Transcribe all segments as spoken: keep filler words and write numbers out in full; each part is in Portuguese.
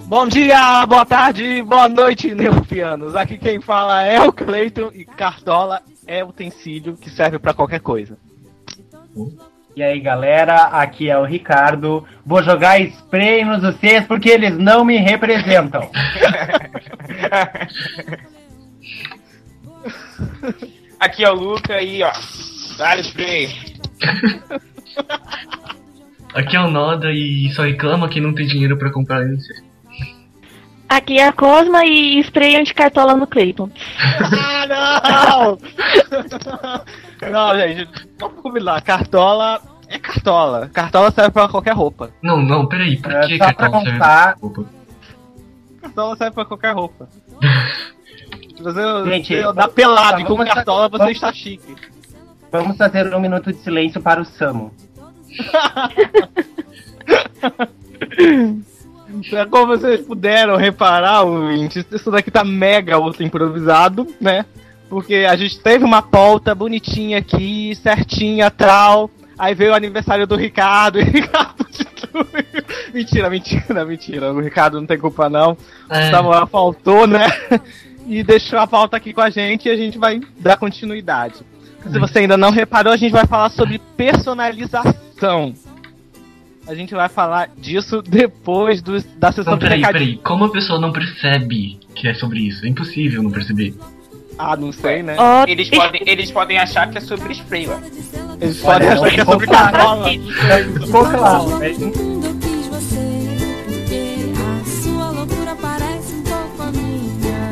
Bom dia, boa tarde, boa noite, neuropianos. Aqui quem fala é o Cleiton e cartola é utensílio que serve pra qualquer coisa. E aí galera, aqui é o Ricardo. Vou jogar spray nos vocês porque eles não me representam. Aqui é o Luca e ó, dá spray. Aqui é o Noda e só reclama que não tem dinheiro pra comprar N C. Aqui é a Cosma e spray anti-cartola no Cleiton. Ah, não! Não, gente, vamos combinar. Cartola é cartola. Cartola serve pra qualquer roupa. Não, não, peraí, por É, que só pra cartola serve contar- pra roupa? Cartola serve pra qualquer roupa. Se você, Gente, você andar pelado vamos- com uma cartola, você vamos- está chique. Vamos fazer um minuto de silêncio para o Samu. É, como vocês puderam reparar, ouvintes, isso daqui tá mega ultra improvisado, né? Porque a gente teve uma pauta bonitinha aqui, certinha, tal. Aí veio o aniversário do Ricardo e o Ricardo destruiu. Mentira, mentira, mentira. O Ricardo não tem culpa, não. É. O Samuel faltou, né? E deixou a pauta aqui com a gente e a gente vai dar continuidade. Se você ainda não reparou, a gente vai falar sobre personalização. A gente vai falar disso depois do, da sessão Não, de peraí, recadinho. peraí. Como a pessoa não percebe que é sobre isso? É impossível não perceber. Ah, não sei, né? Ó, Eles podem, eles podem achar que é sobre spray, ó. Eles podem Olha, achar que é ficou sobre claro. cartola. Ficou claro, né? Quando eu quis você, porque a sua loucura parece um pouco a minha.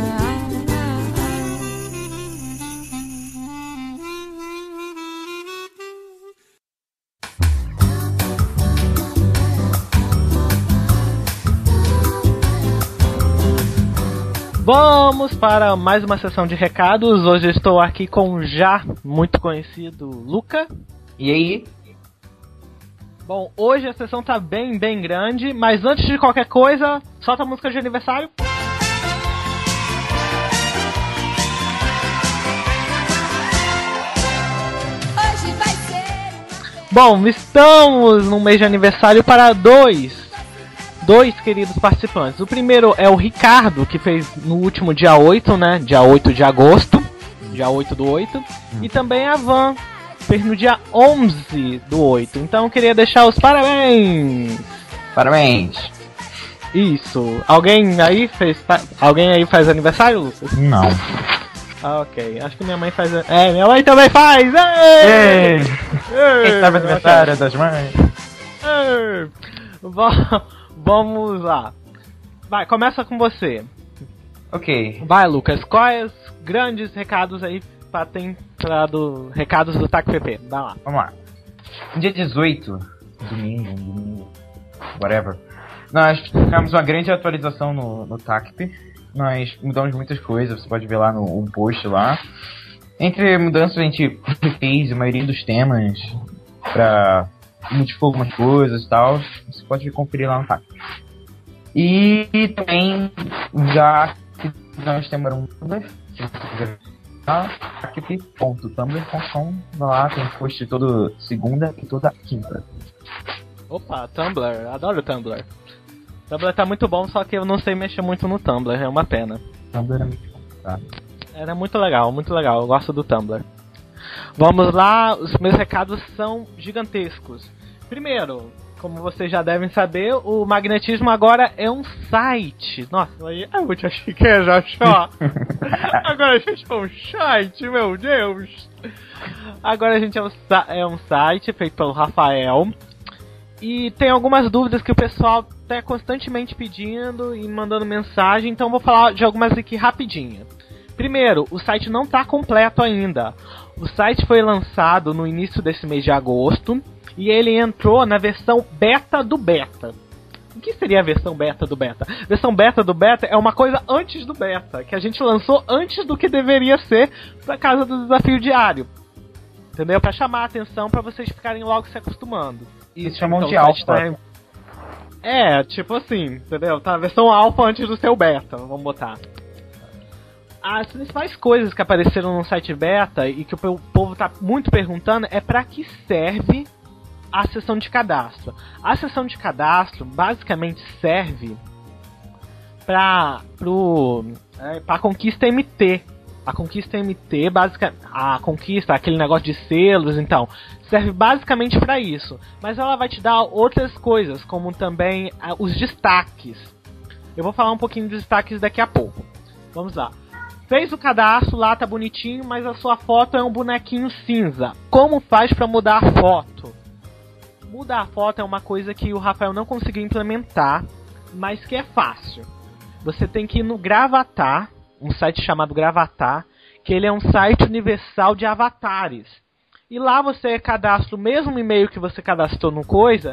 Vamos para mais uma sessão de recados. Hoje estou aqui com o já muito conhecido Luca. E aí? Bom, hoje a sessão tá bem, bem grande, mas antes de qualquer coisa, solta a música de aniversário. Hoje vai ser. Bom, estamos num mês de aniversário para dois, dois queridos participantes. O primeiro é o Ricardo, que fez no último dia oito, né? Dia oito de agosto, dia oito do oito. E também a Van, fez no dia onze do oito. Então eu queria deixar os parabéns. Parabéns. Isso. Alguém aí fez, pa- alguém aí faz aniversário, Lucas? Não. Ah, ok. Acho que minha mãe faz. É, minha mãe também faz! Ei! Ei! Quem sabe aniversário das mães? Ei! Va- Vamos lá. Vai, começa com você. Ok. Vai, Lucas. Quais grandes recados aí pra ter entrado? Recados do Taco P P. Vai lá. Vamos lá. No dia dezoito, domingo, domingo, whatever, nós tivemos uma grande atualização no, no T A C P. Nós mudamos muitas coisas, você pode ver lá no um post lá. Entre mudanças a gente fez a maioria dos temas pra modificar algumas coisas e tal. Você pode conferir lá no T A C P. E também já que nós temos um Tumblr, se você quiser tá, t a c p ponto tumblr ponto com, vai lá, tem post toda segunda e toda quinta. Opa, Tumblr. Adoro o Tumblr. Tumblr tá muito bom, só que eu não sei mexer muito no Tumblr. É uma pena. Tumblr é muito complicado. Era muito legal, muito legal. Eu gosto do Tumblr. Vamos lá, os meus recados são gigantescos. Primeiro, como vocês já devem saber, o Magnetismo agora é um site. Nossa, aí eu te achei que ia já achar. Agora a gente é um site, meu Deus. Agora a gente é um, sa- é um site feito pelo Rafael. E tem algumas dúvidas que o pessoal tá constantemente pedindo e mandando mensagem, então vou falar de algumas aqui rapidinho. Primeiro, o site não está completo ainda. O site foi lançado no início desse mês de agosto e ele entrou na versão beta do beta. O que seria a versão beta do beta? A versão beta do beta é uma coisa antes do beta, que a gente lançou antes do que deveria ser por causa do desafio diário. Entendeu? Pra chamar a atenção, pra vocês ficarem logo se acostumando. Eles chamam Então, de o site alfa. tá- É, tipo assim, entendeu? Tá a versão alfa antes do seu beta, vamos botar. As principais coisas que apareceram no site beta e que o po- povo tá muito perguntando é pra que serve a seção de cadastro. A seção de cadastro basicamente serve pra, pro, é, pra conquista M T. A conquista M T, basicamente, a conquista, aquele negócio de selos, então, serve basicamente pra isso. Mas ela vai te dar outras coisas, como também ah, os destaques. Eu vou falar um pouquinho dos destaques daqui a pouco. Vamos lá. Fez o cadastro lá, tá bonitinho, mas a sua foto é um bonequinho cinza. Como faz pra mudar a foto? Mudar a foto é uma coisa que o Rafael não conseguiu implementar, mas que é fácil. Você tem que ir no Gravatar, um site chamado Gravatar, que ele é um site universal de avatares. E lá você cadastra o mesmo e-mail que você cadastrou no coisa,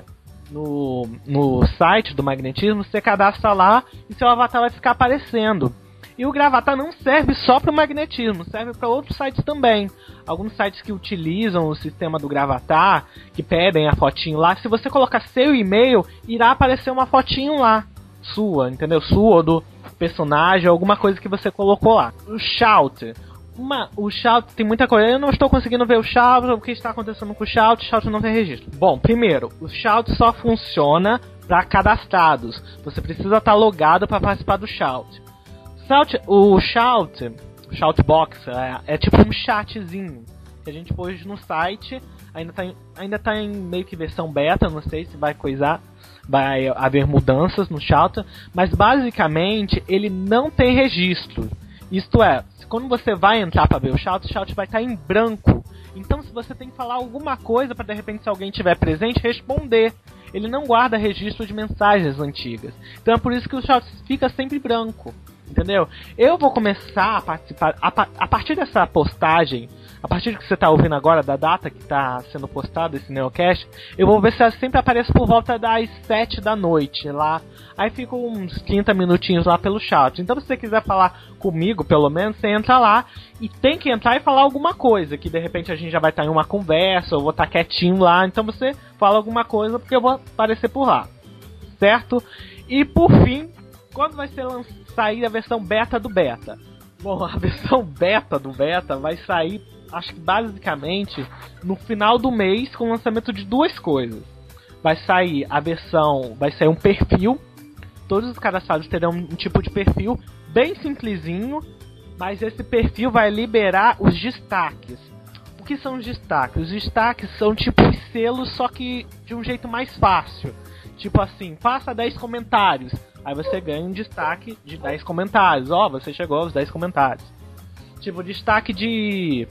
no, no site do magnetismo, você cadastra lá e seu avatar vai ficar aparecendo. E o Gravatar não serve só para o magnetismo, serve para outros sites também. Alguns sites que utilizam o sistema do Gravatar, que pedem a fotinho lá, se você colocar seu e-mail, irá aparecer uma fotinho lá, sua, entendeu? Sua ou do personagem, alguma coisa que você colocou lá. O Shout. Uma, o Shout tem muita coisa. Eu não estou conseguindo ver o Shout, o que está acontecendo com o Shout. O Shout não tem registro. Bom, primeiro, o Shout só funciona para cadastrados. Você precisa estar logado para participar do Shout. Shout. O Shout, o Shoutbox, é, é tipo um chatzinho que a gente pôs no site. Ainda está em, ainda tá em meio que versão beta, não sei se vai coisar. Vai haver mudanças no Shout, mas basicamente ele não tem registro. Isto é, quando você vai entrar para ver o Shout, o Shout vai estar em branco. Então se você tem que falar alguma coisa para de repente, se alguém estiver presente, responder. Ele não guarda registro de mensagens antigas. Então é por isso que o Shout fica sempre branco. Entendeu? Eu vou começar a participar a, a partir dessa postagem. A partir do que você está ouvindo agora, da data que está sendo postado esse Neocast, eu vou ver se ela sempre aparece por volta das sete da noite lá. Aí fica uns trinta minutinhos lá pelo chat. Então se você quiser falar comigo, pelo menos, você entra lá e tem que entrar e falar alguma coisa. Que de repente a gente já vai estar em uma conversa, ou vou estar quietinho lá. Então você fala alguma coisa porque eu vou aparecer por lá. Certo? E por fim, quando vai ser lan- sair a versão beta do beta? Bom, a versão beta do beta vai sair, acho que basicamente no final do mês, com o lançamento de duas coisas. Vai sair a versão, vai sair um perfil. Todos os cadastrados terão um tipo de perfil bem simplesinho, mas esse perfil vai liberar os destaques. O que são os destaques? Os destaques são tipo os selos, só que de um jeito mais fácil. Tipo assim, faça dez comentários. Aí você ganha um destaque de dez comentários. Ó, oh, você chegou aos dez comentários. Tipo, destaque de...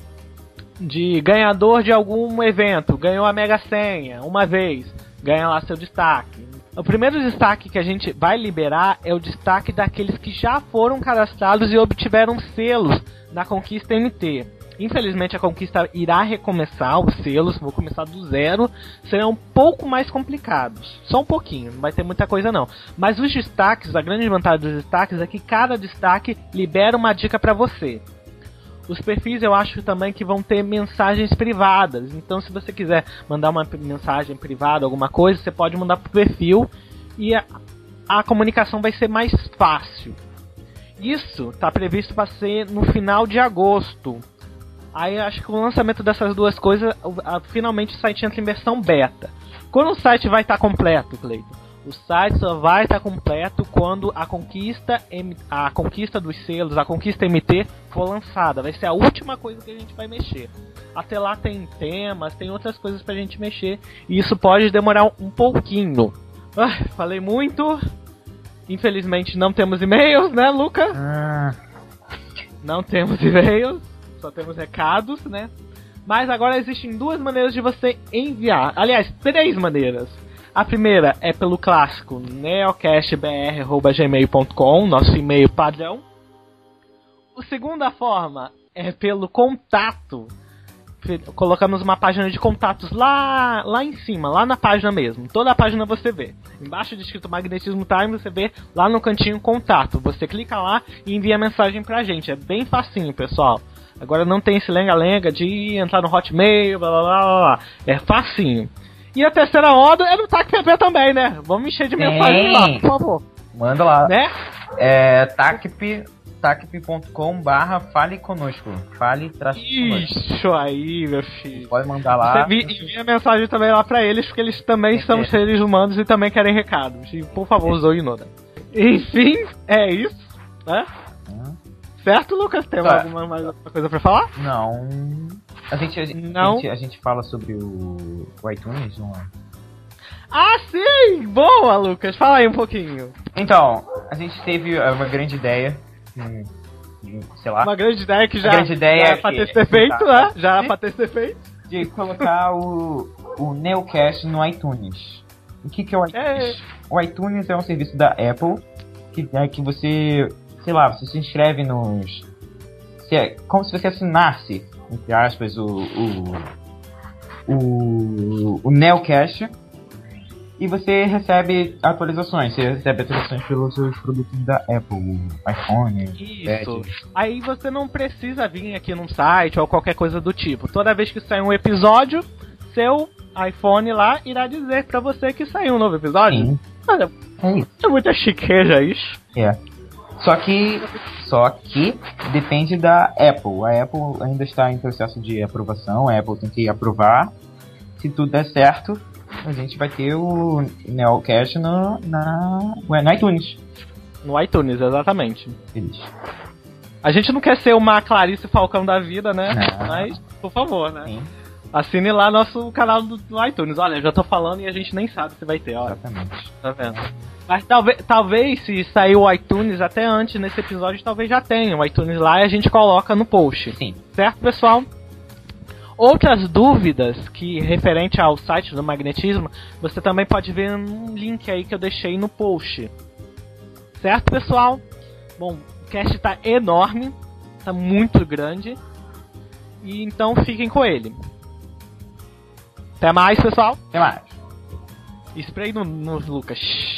de ganhador de algum evento. Ganhou a Mega Senha uma vez. Ganha lá seu destaque. O primeiro destaque que a gente vai liberar é o destaque daqueles que já foram cadastrados e obtiveram selos na Conquista M T. Infelizmente a Conquista irá recomeçar os selos, vou começar do zero, serão um pouco mais complicados, só um pouquinho, não vai ter muita coisa não. Mas os destaques, a grande vantagem dos destaques é que cada destaque libera uma dica para você. Os perfis eu acho também que vão ter mensagens privadas, então se você quiser mandar uma mensagem privada, alguma coisa, você pode mandar pro perfil e a, a comunicação vai ser mais fácil. Isso está previsto para ser no final de agosto. Aí acho que o lançamento dessas duas coisas, finalmente o site entra em versão beta. Quando o site vai estar completo, Cleiton? O site só vai estar completo quando a conquista, a conquista dos selos, a conquista M T for lançada. Vai ser a última coisa que a gente vai mexer. Até lá tem temas, tem outras coisas pra gente mexer. E isso pode demorar um pouquinho. Ah, falei muito. Infelizmente não temos e-mails, né, Luca? Ah. Não temos e-mails. Só temos recados, né? Mas agora existem duas maneiras de você enviar. Aliás, três maneiras. A primeira é pelo clássico neocast b r arroba gmail ponto com, nosso e-mail padrão. A segunda forma é pelo contato. Colocamos uma página de contatos lá, lá em cima, lá na página mesmo. Toda a página você vê. Embaixo de escrito Magnetismo Time, você vê lá no cantinho contato. Você clica lá e envia a mensagem pra gente. É bem facinho, pessoal. Agora não tem esse lenga-lenga de entrar no Hotmail, blá blá blá blá. É facinho. E a terceira onda é no T A C P P também, né? Vamos encher de mensagem lá, por favor. Manda lá. Né? É tacp, tacp ponto com barra fale conosco. Fale traço conosco. Isso aí, meu filho. Pode mandar lá. Você envia mensagem também lá pra eles, porque eles também são seres humanos e também querem recados. E por favor, Zoe Noda. Enfim, é isso, né? Hum. Certo, Lucas? Tem Tá. alguma mais alguma coisa pra falar? Não. A gente, a, gente- Não. A, gente, a gente fala sobre o, o iTunes, não é? Ah, sim! Boa, Lucas! Fala aí um pouquinho. Então, a gente teve uh, uma grande ideia. hum, de, sei lá. Uma grande ideia que já, grande ideia já é é pra ter que- ser feito, tá. né? Já é pra ter ser feito. De colocar o, o Neocast no iTunes. O que, que é o iTunes? É. O iTunes é um serviço da Apple que é que você, sei lá, você se inscreve nos. Se é, como se você assinasse, entre aspas, o. o, o, o Neocast. E você recebe atualizações. Você recebe atualizações pelos seus produtos da Apple, iPhone, Isso. iPad. Aí você não precisa vir aqui num site ou qualquer coisa do tipo. Toda vez que sair um episódio, seu iPhone lá irá dizer pra você que saiu um novo episódio. Sim. Olha, É isso. é muita chiqueja isso. É. Só que, só que depende da Apple. A Apple ainda está em processo de aprovação. A Apple tem que aprovar. Se tudo der certo, a gente vai ter o Neocast no, na, ué, no iTunes. No iTunes, exatamente. Eles. A gente não quer ser uma Clarice Falcão da vida, né? Não. Mas, por favor, né? Sim, Assine lá nosso canal do, do iTunes. Olha, eu já tô falando e a gente nem sabe se vai ter, olha. exatamente. Tá vendo? Mas talvez, talvez se sair o iTunes até antes nesse episódio, talvez já tenha o iTunes lá e a gente coloca no post. Sim. Certo, pessoal? Outras dúvidas que referente ao site do Magnetismo, você também pode ver um link aí que eu deixei no post. Certo, pessoal? Bom, o cast tá enorme, tá muito grande. E então fiquem com ele. Até mais, pessoal. Até mais. Spray no, no Lucas.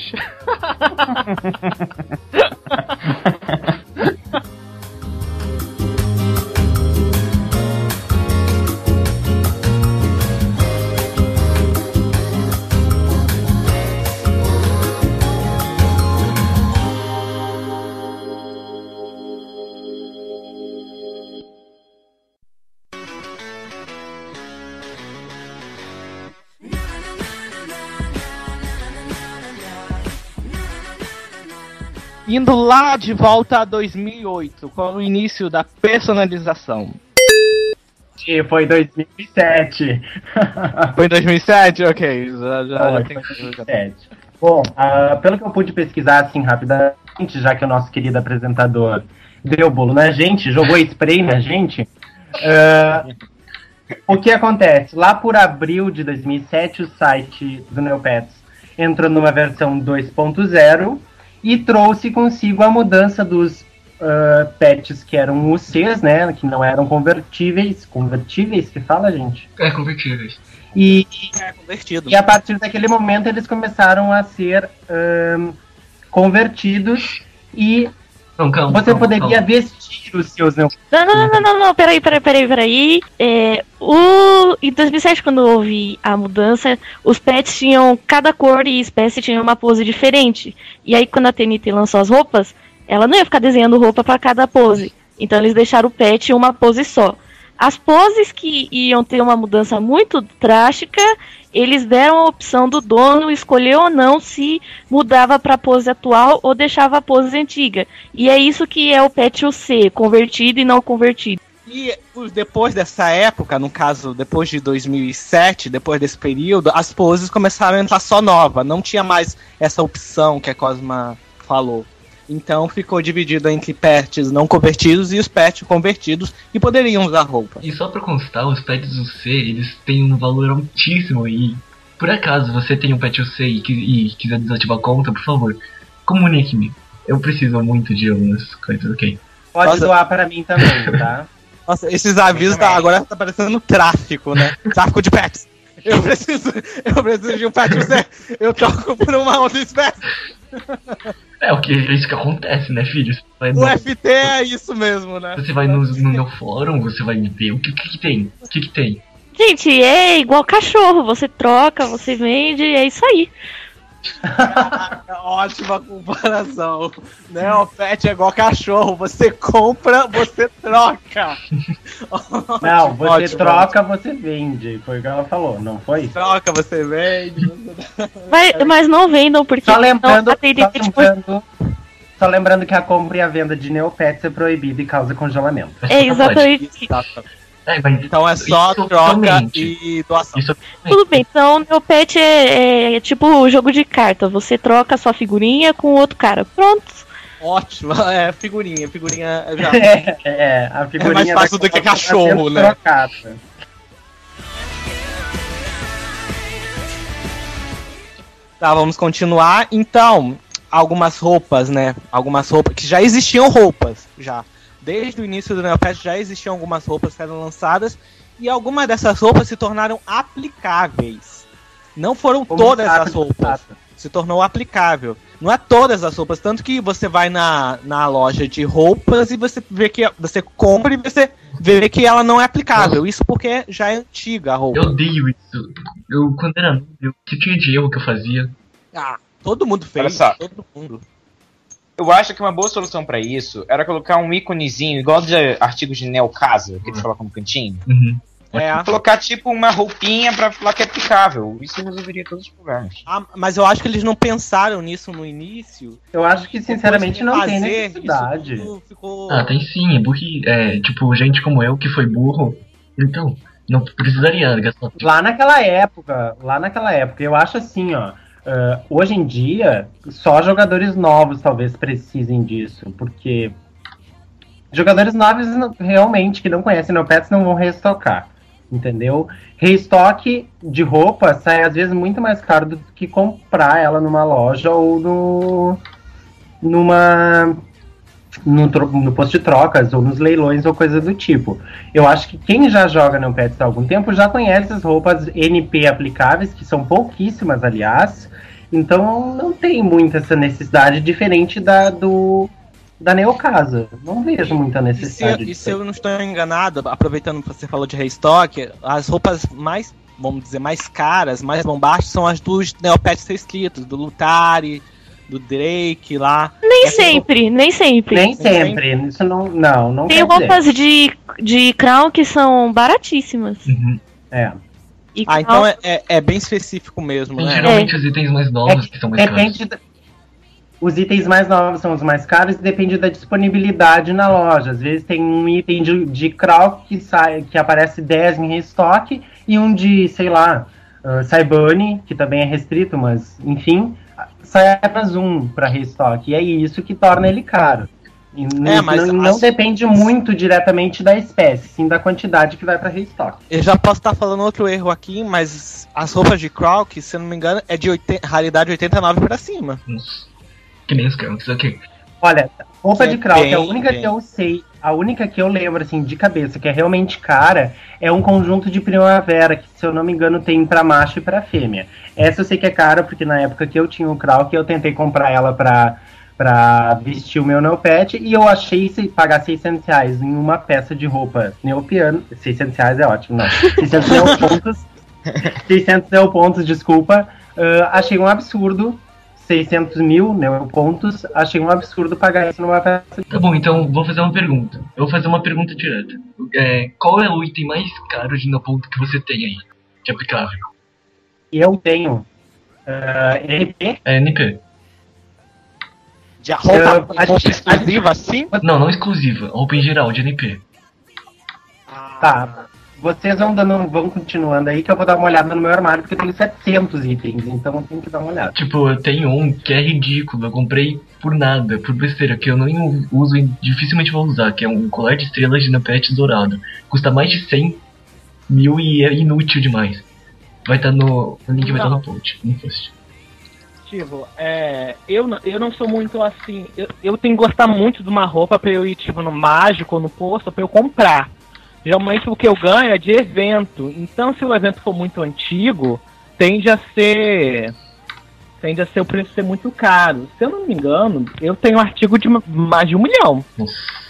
Indo lá de volta a dois mil e oito, com o início da personalização. E foi dois mil e sete. Foi em dois mil e sete? Ok, já, já, já Foi, tem... foi dois mil e sete. Bom, ah, pelo que eu pude pesquisar assim rapidamente, já que o nosso querido apresentador deu bolo na gente, jogou spray na gente, ah, o que acontece? Lá por abril de dois mil e sete, o site do Neopets entrou numa versão dois ponto zero e trouxe consigo a mudança dos uh, pets que eram U Cs, né, que não eram convertíveis, convertíveis que fala, gente? É, convertíveis. E, É convertido. e a partir daquele momento eles começaram a ser ahn, convertidos e Não, calma. você calma, poderia calma. vestir os seus Neopets. Não, não, não, não, não, não, peraí, peraí, peraí, peraí. É, o, em dois mil e sete, quando houve a mudança, os pets tinham, cada cor e espécie tinha uma pose diferente. E aí, quando a T N T lançou as roupas, ela não ia ficar desenhando roupa para cada pose. Então, eles deixaram o pet em uma pose só. As poses que iam ter uma mudança muito drástica, eles deram a opção do dono escolher ou não se mudava para a pose atual ou deixava a pose antiga. E é isso que é o pet U C, convertido e não convertido. E os- depois dessa época, no caso, depois de dois mil e sete, depois desse período, as poses começaram a entrar só nova. Não tinha mais essa opção que a Cosma falou. Então ficou dividido entre pets não convertidos e os pets convertidos que poderiam usar roupa. E só pra constar, os pets U C, eles têm um valor altíssimo e... Por acaso você tem um pet U C e, qui- e quiser desativar a conta, por favor, comunique-me. Eu preciso muito de umas coisas, ok? Pode Nossa. doar para mim também, tá? Nossa, esses avisos tá, agora tá parecendo tráfico, né? Tráfico de pets. Eu preciso, eu preciso de um pet U C. Eu troco por uma outra espécie. É o que é isso que acontece, né, filho? Você vai O no, F T é isso mesmo, né? você vai no, no meu fórum, você vai ver o que, que, que tem. O que, que tem? Gente, é igual cachorro, você troca, você vende, é isso aí. Ótima comparação. Né? O pet é igual cachorro. Você compra, você troca. Não, você Ótimo, troca, você vende. Foi o que ela falou, não foi? Troca, você vende. Você... Mas, mas não vendam, porque Só lembrando, não, a T N T, só tipo, lembrando Só lembrando que a compra e a venda de Neopets é proibida e causa congelamento. É exatamente. É, mas Então é só isso troca somente. e doação. Isso Tudo bem, então o Neopet é, é tipo jogo de carta. Você troca a sua figurinha com outro cara. Pronto. Ótimo, é figurinha, figurinha já. É, é, a figurinha É mais fácil da do que compra tá cachorro, sendo né? trocada. Tá, vamos continuar. Então, algumas roupas, né? Algumas roupas que já existiam roupas, já. Desde o início do Neopet já existiam algumas roupas que eram lançadas e algumas dessas roupas se tornaram aplicáveis. Não foram Como todas saco as de roupas. batata. Se tornou aplicável. Não é todas as roupas, tanto que você vai na, na loja de roupas e você vê que você compra e você vê que ela não é aplicável. Isso porque já é antiga a roupa. eu odeio isso. Eu, quando era novo, eu- que tinha de erro que eu fazia. Ah, todo mundo fez. Olha só. Todo mundo. Eu acho que uma boa solução pra isso era colocar um íconezinho, igual de artigos de Neocasa, que eles colocam no cantinho. Uhum. É. Colocar tipo uma roupinha pra falar que é aplicável. Isso resolveria todos os problemas. Ah, mas eu acho que eles não pensaram nisso no início. Eu acho que, sinceramente, não tem Fazer, necessidade. isso tudo ficou... Ah, tem sim, é burri. É, tipo, gente como eu que foi burro. Então, não precisaria gastar. Lá naquela época, lá naquela época, eu acho assim, ó. ah, hoje em dia, só jogadores novos talvez precisem disso, porque jogadores novos não- realmente que não conhecem Neopets não vão restocar, entendeu? Restock de roupa sai às vezes muito mais caro do que comprar ela numa loja ou no numa no, tro- no posto de trocas ou nos leilões ou coisa do tipo. Eu acho que quem já joga Neopets há algum tempo já conhece as roupas N P aplicáveis, que são pouquíssimas, aliás. Então não tem muita essa necessidade, diferente da do da Neocasa. Não vejo muita E se, necessidade e disso se aí. eu não estou enganado, aproveitando que você falou de restock, as roupas mais, vamos dizer, mais caras, mais bombásticas são as dos Neopets restritos, do Lutari, do Drake lá. Nem Essas sempre, nem sempre. Nem sempre. Isso não. Não, não Tem quer dizer. roupas de, de crown que são baratíssimas. Uhum. É. E Ah, crown- então é, é, é bem específico mesmo, Tem né? geralmente os itens mais novos que são mais caros. Depende da- Os itens mais novos são os mais caros e depende da disponibilidade na loja. Às vezes tem um item de, de Krauk que, sai, que aparece dez em restock e um de, sei lá, uh, Saibane, que também é restrito, mas enfim, sai apenas um para restock. E é isso que torna ele caro. E É, mas não, não as- depende muito diretamente da espécie, sim da quantidade que vai para restock. Eu já posso estar falando outro erro aqui, mas as roupas de Krauk, se eu não me engano, é de oitenta, raridade oitenta e nove pra cima. Nossa. Que nem os caras, ok. Olha, roupa É de Krauk, a bem, única bem. que eu sei, a única que eu lembro, assim, de cabeça, que é realmente cara, é um conjunto de primavera, que se eu não me engano tem pra macho e pra fêmea. Essa eu sei que é cara, porque na época que eu tinha o Krauk, eu tentei comprar ela pra, pra vestir o meu Neopet, e eu achei se pagar seiscentos reais em uma peça de roupa neopiano, seiscentos reais é ótimo, não, seiscentos neopontos, seiscentos neopontos, desculpa, ah, achei um absurdo, seiscentos mil neopontos, achei um absurdo pagar isso numa peça. Tá bom, então vou fazer uma pergunta. Eu vou fazer uma pergunta direta. É, qual é o item mais caro de Neoponto que você tem aí? Que é aplicável? Eu tenho ah, N P, É N P. De a roupa, Eu- roupa a gente- exclusiva assim? Não, não exclusiva. Roupa em geral, de N P. tá. Vocês vão dando, vão continuando aí que eu vou dar uma olhada no meu armário, porque eu tenho setecentos itens, então eu tenho que dar uma olhada. Tipo, eu tenho um que é ridículo. Eu comprei por nada, por besteira, que eu nem uso e dificilmente vou usar, que é um colar de estrelas de Neopet dourado. Custa mais de cem mil e é inútil demais. Vai estar no. O link vai estar no post. No post. Tipo, é, eu, não- eu não sou muito assim. Eu, eu tenho que gostar muito de uma roupa pra eu ir, tipo, no mágico ou no posto pra eu comprar. Geralmente o que eu ganho é de evento. Então, se o evento for muito antigo, tende a ser. Tende a ser o preço ser muito caro. Se eu não me engano, eu tenho um artigo de mais de um milhão. Nossa.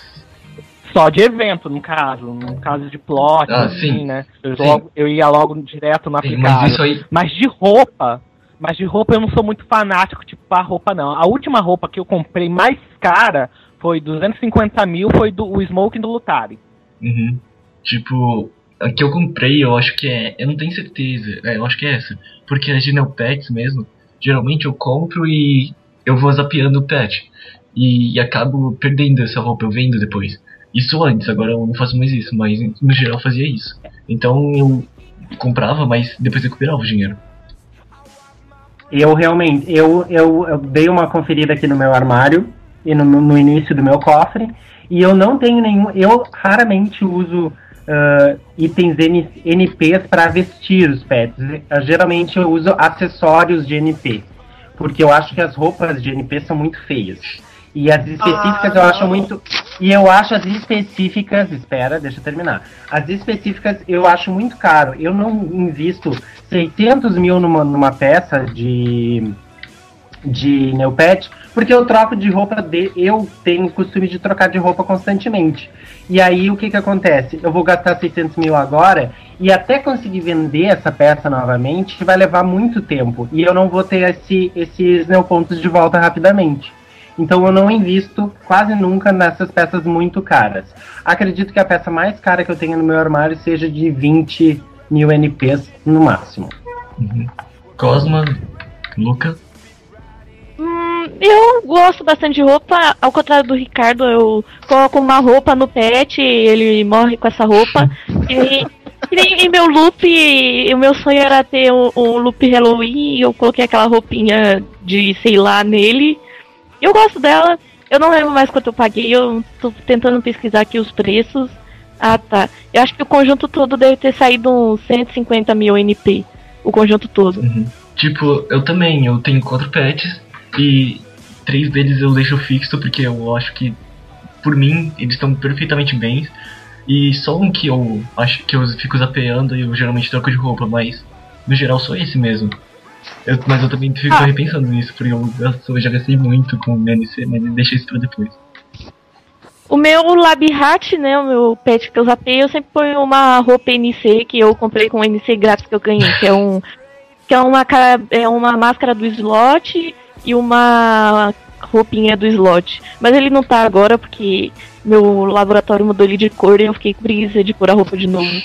Só de evento, no caso. No caso de plot, Ah, assim, sim. né? Eu, Sim. logo- eu ia logo direto no Sim, aplicável. mas isso aí. Mas de roupa, mas de roupa eu não sou muito fanático, tipo, pra roupa não. A última roupa que eu comprei mais cara foi duzentos e cinquenta mil, foi do o Smoking do Lutari. Uhum. Tipo, a que eu comprei, eu acho que é. Eu não tenho certeza. É, eu acho que é essa. Porque as de Neopets mesmo, geralmente eu compro e eu vou zapeando o pet. e acabo perdendo essa roupa, eu vendo depois. Isso antes, agora eu não faço mais isso, mas no geral eu fazia isso. Então eu comprava, mas depois recuperava o dinheiro. Eu realmente, eu, eu, eu dei uma conferida aqui no meu armário e no, no início do meu cofre, e eu não tenho nenhum, eu raramente uso uh, itens N, N Ps para vestir os pets. Eu, geralmente eu uso acessórios de N P, porque eu acho que as roupas de N P são muito feias. E as específicas ah, eu acho muito... E eu acho as específicas... Espera, deixa eu terminar. As específicas eu acho muito caro. Eu não invisto seiscentos mil numa, numa peça de... de Neopet, porque eu troco de roupa... De, eu tenho o costume de trocar de roupa constantemente. E aí o que que acontece? Eu vou gastar seiscentos mil agora, e até conseguir vender essa peça novamente vai levar muito tempo. E eu não vou ter esse, esses neopontos de volta rapidamente. Então eu não invisto quase nunca nessas peças muito caras. Acredito que a peça mais cara que eu tenho no meu armário seja de vinte mil N Ps no máximo. Uhum. Cosma, Luca? Hum, eu gosto bastante de roupa. Ao contrário do Ricardo, eu coloco uma roupa no pet, ele morre com essa roupa. E, e meu loop, o meu sonho era ter um, um loop Halloween, e eu coloquei aquela roupinha de sei lá nele. Eu gosto dela, eu não lembro mais quanto eu paguei, eu tô tentando pesquisar aqui os preços. Ah, tá. Eu acho que o conjunto todo deve ter saído uns cento e cinquenta mil N P. O conjunto todo. Uhum. Tipo, eu também, eu tenho quatro pets e três deles eu deixo fixo porque eu acho que, por mim, eles estão perfeitamente bem. E só um que eu acho que eu fico zapeando e eu geralmente troco de roupa, mas no geral só esse mesmo. Eu, mas eu também fico ah. repensando nisso, porque eu, eu já gastei muito com o N C, mas deixei isso pra depois. O meu Labhat, né, o meu pet que eu zapei, eu sempre ponho uma roupa N C que eu comprei com o N C grátis que eu ganhei, que é um que é uma, é uma máscara do slot e uma roupinha do slot. Mas ele não tá agora porque meu laboratório mudou ele de cor e eu fiquei com preguiça de pôr a roupa de novo.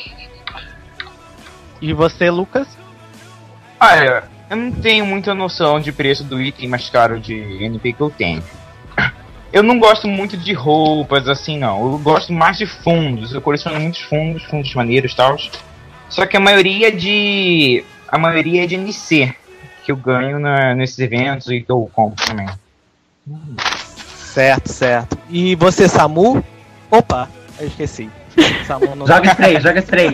E você, Lucas? Ah, é. Eu não tenho muita noção de preço do item mais caro de N P que eu tenho. Eu não gosto muito de roupas assim, não. Eu gosto mais de fundos. Eu coleciono muitos fundos, fundos maneiros e tal. Só que a maioria de... A maioria é de N C. Que eu ganho na, nesses eventos e que eu compro também. Certo, certo. E você, Samu? Opa, eu esqueci. Samu não... Joga spray, joga spray.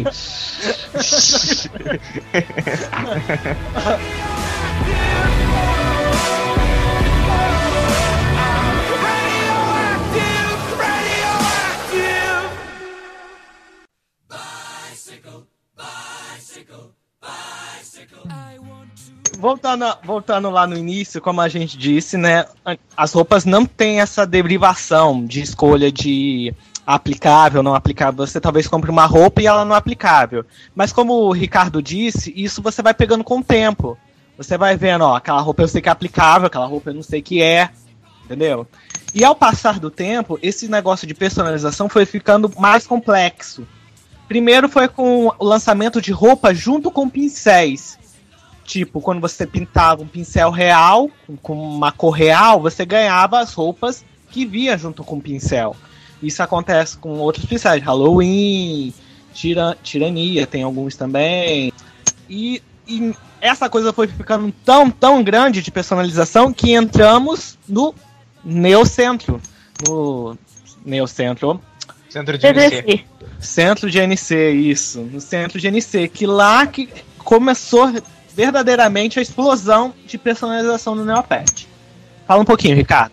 Voltando, voltando lá no início, como a gente disse, né, as roupas não têm essa derivação de escolha de aplicável, não aplicável. Você talvez compre uma roupa e ela não é aplicável. Mas como o Ricardo disse, isso você vai pegando com o tempo. Você vai vendo, ó, aquela roupa eu sei que é aplicável, aquela roupa eu não sei que é, entendeu? E ao passar do tempo, esse negócio de personalização foi ficando mais complexo. Primeiro foi com o lançamento de roupa junto com pincéis. Tipo, quando você pintava um pincel real, com uma cor real, você ganhava as roupas que via junto com o pincel. Isso acontece com outros pincéis, Halloween, tira, Tirania, tem alguns também. E, e essa coisa foi ficando tão, tão grande de personalização que entramos no Neocentro. No Neocentro. Centro de N C. Centro de N C, isso. No Centro de N C, que lá que começou verdadeiramente a explosão de personalização do Neopet. Fala um pouquinho, Ricardo.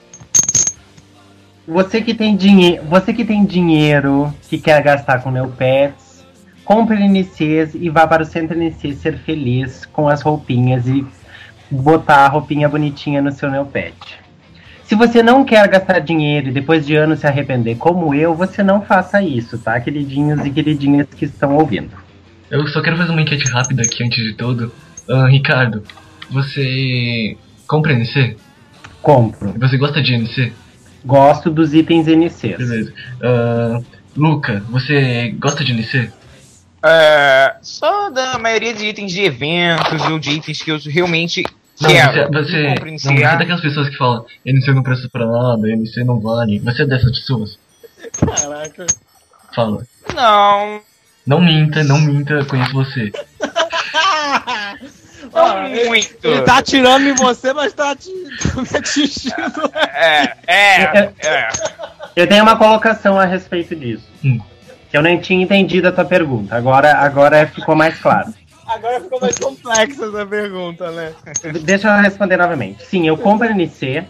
Você que tem dinheiro, você que tem dinheiro que quer gastar com Neopets, compre N Cs e vá para o Centro N C ser feliz com as roupinhas e botar a roupinha bonitinha no seu Neopet. Se você não quer gastar dinheiro e depois de anos se arrepender como eu, você não faça isso, tá, queridinhos e queridinhas que estão ouvindo. Eu só quero fazer uma enquete rápida aqui antes de tudo. Uh, Ricardo, você compra N C? Compro. Você gosta de N C? Gosto dos itens N Cs. Beleza. Uh, Luca, você gosta de N C? É, só da maioria de itens de eventos ou de itens que eu realmente Não, Quero. você, você, Compre não, N você C é A. daquelas pessoas que falam N C não presta pra nada, N C não vale. Você é dessas pessoas? Caraca. Fala. Não. Não minta, não minta, eu conheço você. Não muito. Ele tá atirando em você, mas tá te tá me atingindo. É, é, é. Eu tenho uma colocação a respeito disso. Hum. Que eu nem tinha entendido a tua pergunta. Agora, agora ficou mais claro. Agora ficou mais complexa essa pergunta, né? Deixa eu responder novamente. Sim, eu compro N C.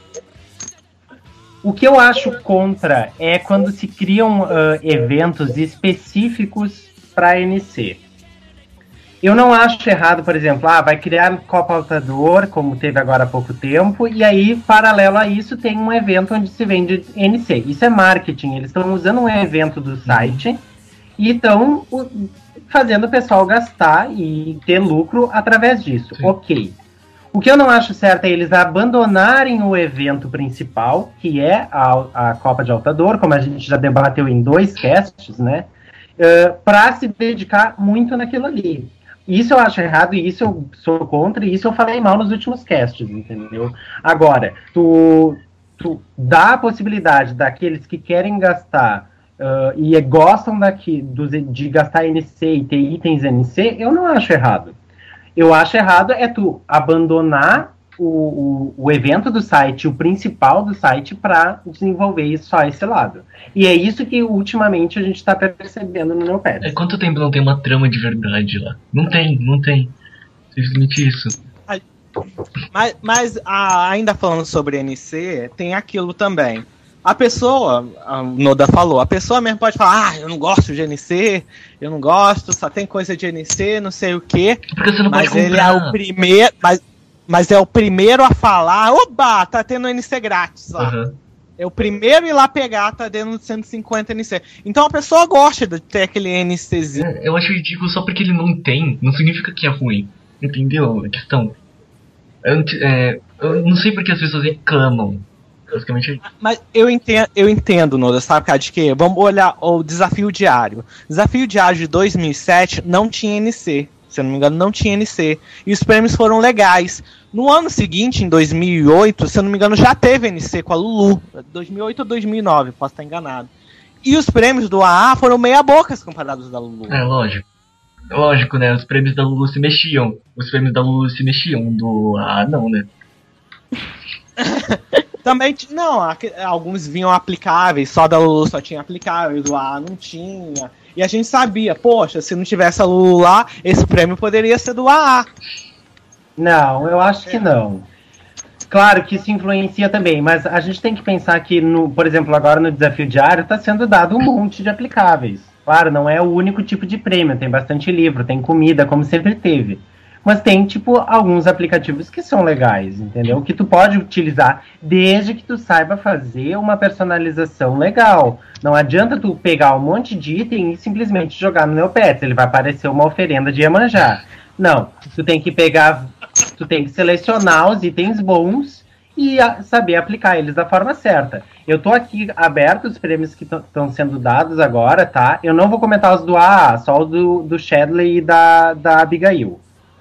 O que eu acho contra é quando se criam uh, eventos específicos para N C. Eu não acho errado, por exemplo, ah, vai criar Copa Altador, como teve agora há pouco tempo, e aí, paralelo a isso, tem um evento onde se vende N C. Isso é marketing, eles estão usando um evento do site e estão fazendo o pessoal gastar e ter lucro através disso. Sim. Ok. O que eu não acho certo é eles abandonarem o evento principal, que é a, a Copa de Altador, como a gente já debateu em dois casts, né? Uh, para se dedicar muito naquilo ali. Isso eu acho errado e isso eu sou contra e isso eu falei mal nos últimos casts, entendeu? Agora, tu, tu dá a possibilidade daqueles que querem gastar uh, e gostam daqui, dos, de gastar N C e ter itens N C, eu não acho errado. Eu acho errado é tu abandonar o, o, o evento do site, o principal do site, para desenvolver só esse lado. E é isso que ultimamente a gente está percebendo no Neopets. É, quanto tempo não tem uma trama de verdade lá? Não tem, não tem. Simplesmente isso. Mas, mas ah, ainda falando sobre N C, tem aquilo também. A pessoa, a Noda falou, a pessoa mesmo pode falar, ah, eu não gosto de N C, eu não gosto, só tem coisa de N C, não sei o quê. Porque você não Mas pode ele é comprar. o primeiro. Mas, mas é o primeiro a falar, oba, tá tendo N C grátis lá. Uhum. É o primeiro a ir lá pegar, tá dando cento e cinquenta N C. Então a pessoa gosta de ter aquele NCzinho. É, eu acho ridículo só porque ele não tem, não significa que é ruim. Entendeu a questão? Eu, não te- é, eu não sei porque as pessoas reclamam. Basicamente, Mas eu entendo, eu entendo, Noda, sabe por causa de quê? Vamos olhar o desafio diário. Desafio diário de dois mil e sete não tinha N C. Se eu não me engano, não tinha N C. E os prêmios foram legais. No ano seguinte, em dois mil e oito, se eu não me engano, já teve N C com a Lulu. dois mil e oito ou dois mil e nove, posso estar enganado. E os prêmios do A A foram meia bocas comparados da Lulu. é lógico. Lógico, né? Os prêmios da Lulu se mexiam. Os prêmios da Lulu se mexiam. Do Ah, não, né? Também, t- não, aque- alguns vinham aplicáveis, só da Lulu só tinha aplicáveis, o A A não tinha. E a gente sabia, poxa, se não tivesse a Lulu lá, esse prêmio poderia ser do A A. Não, eu acho que não. Claro que isso influencia também, mas a gente tem que pensar que, no, por exemplo, agora no desafio diário está sendo dado um monte de aplicáveis. Claro, não é o único tipo de prêmio, tem bastante livro, tem comida, como sempre teve. Mas tem, tipo, alguns aplicativos que são legais, entendeu? Que tu pode utilizar desde que tu saiba fazer uma personalização legal. Não adianta tu pegar um monte de item e simplesmente jogar no Neopets. Ele vai parecer uma oferenda de Iemanjá. Não, tu tem que pegar, tu tem que selecionar os itens bons e a, saber aplicar eles da forma certa. Eu tô aqui aberto os prêmios que estão sendo dados agora, tá? Eu não vou comentar os do A A, só o do, do Shadley e da, da Abigail.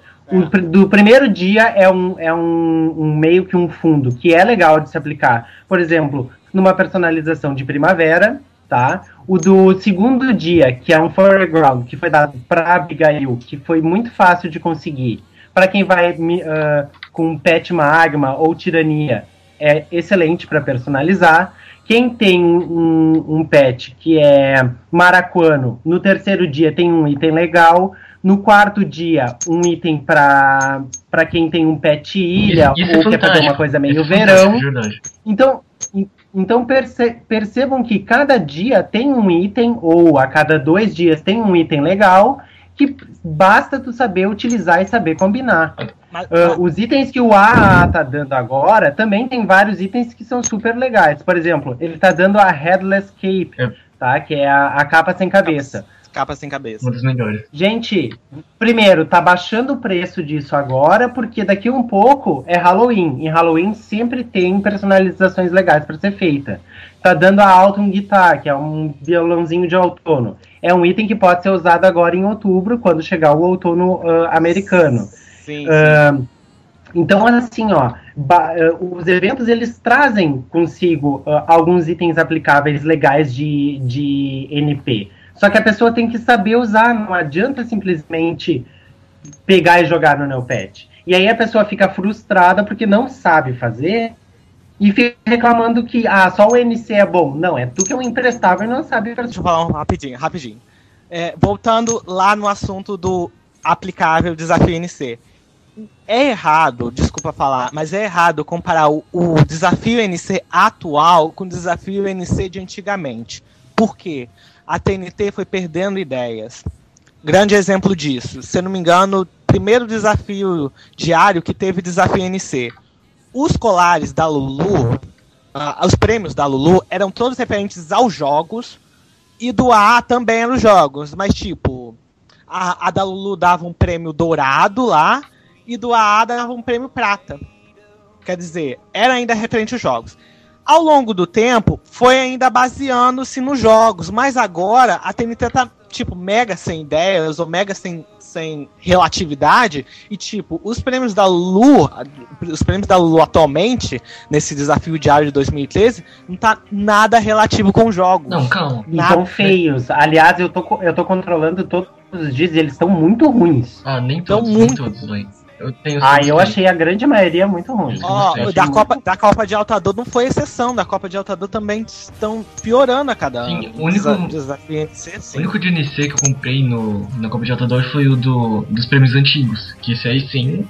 O pr- do primeiro dia é, um, é um, um meio que um fundo que é legal de se aplicar. Por exemplo, numa personalização de primavera, tá? O do segundo dia, que é um foreground, que foi dado para Abigail, que foi muito fácil de conseguir. Para quem vai uh, com Pet Magma ou Tirania, é excelente para personalizar. Quem tem um, um pet que é Maracuano, no terceiro dia tem um item legal. No quarto dia, um item para para quem tem um pet ilha Isso- isso é ou quer fazer fantástico. uma coisa meio Isso é verão. fantástico, verdade. Então, en- então perce- percebam que cada dia tem um item, ou a cada dois dias tem um item legal, que basta tu saber utilizar e saber combinar. Mas, Uh, os itens que o A A tá dando agora, também tem vários itens que são super legais. Por exemplo, ele tá dando a Headless Cape, É. tá? Que é a, a capa sem cabeça. capa sem cabeça. Uma das melhores. Gente, primeiro, tá baixando o preço disso agora, porque daqui um pouco é Halloween. Em Halloween sempre tem personalizações legais para ser feita. Tá dando a Autumn Guitar, que é um violãozinho de outono. É um item que pode ser usado agora em outubro, quando chegar o outono uh, americano. Sim, sim. Uh, Então, assim, ó, ba- uh, os eventos, eles trazem consigo uh, alguns itens aplicáveis legais de, de N P. Só que a pessoa tem que saber usar, não adianta simplesmente pegar e jogar no Neopet. E aí a pessoa fica frustrada porque não sabe fazer e fica reclamando que ah, só o N C é bom. Não, é tu que é um imprestável e não sabe fazer. Deixa eu falar um rapidinho, rapidinho. É, voltando lá no assunto do aplicável desafio N C. É errado, desculpa falar, mas é errado comparar o, o desafio N C atual com o desafio N C de antigamente. Por quê? A T N T foi perdendo ideias. Grande exemplo disso, se eu não me engano, o primeiro desafio diário que teve desafio N C. Os colares da Lulu, uh, os prêmios da Lulu eram todos referentes aos jogos, e do A A também eram jogos, mas tipo, a, a da Lulu dava um prêmio dourado lá, e do A A dava um prêmio prata. Quer dizer, era ainda referente aos jogos. Ao longo do tempo, foi ainda baseando-se nos jogos, mas agora a T N T tá, tipo, mega sem ideias, ou mega sem, sem relatividade, e, tipo, os prêmios da Lulu, os prêmios da Lulu atualmente, nesse desafio diário de dois mil e treze, não tá nada relativo com jogos. Não, calma. E são feios. Aliás, eu tô, eu tô controlando todos os dias e eles estão muito ruins. Ah, nem Então, todos, muito. nem todos, velho. Eu tenho Ah, certeza eu que- achei a grande maioria muito ruim. Ó, Sim, da sim. Copa, da Copa de Altador não foi exceção, da Copa de Altador também estão piorando a cada Sim, ano. o único- Desa- desafio N C, O sim. único de N C que eu comprei no, na Copa de Altador foi o do, dos prêmios antigos, que esse aí sim.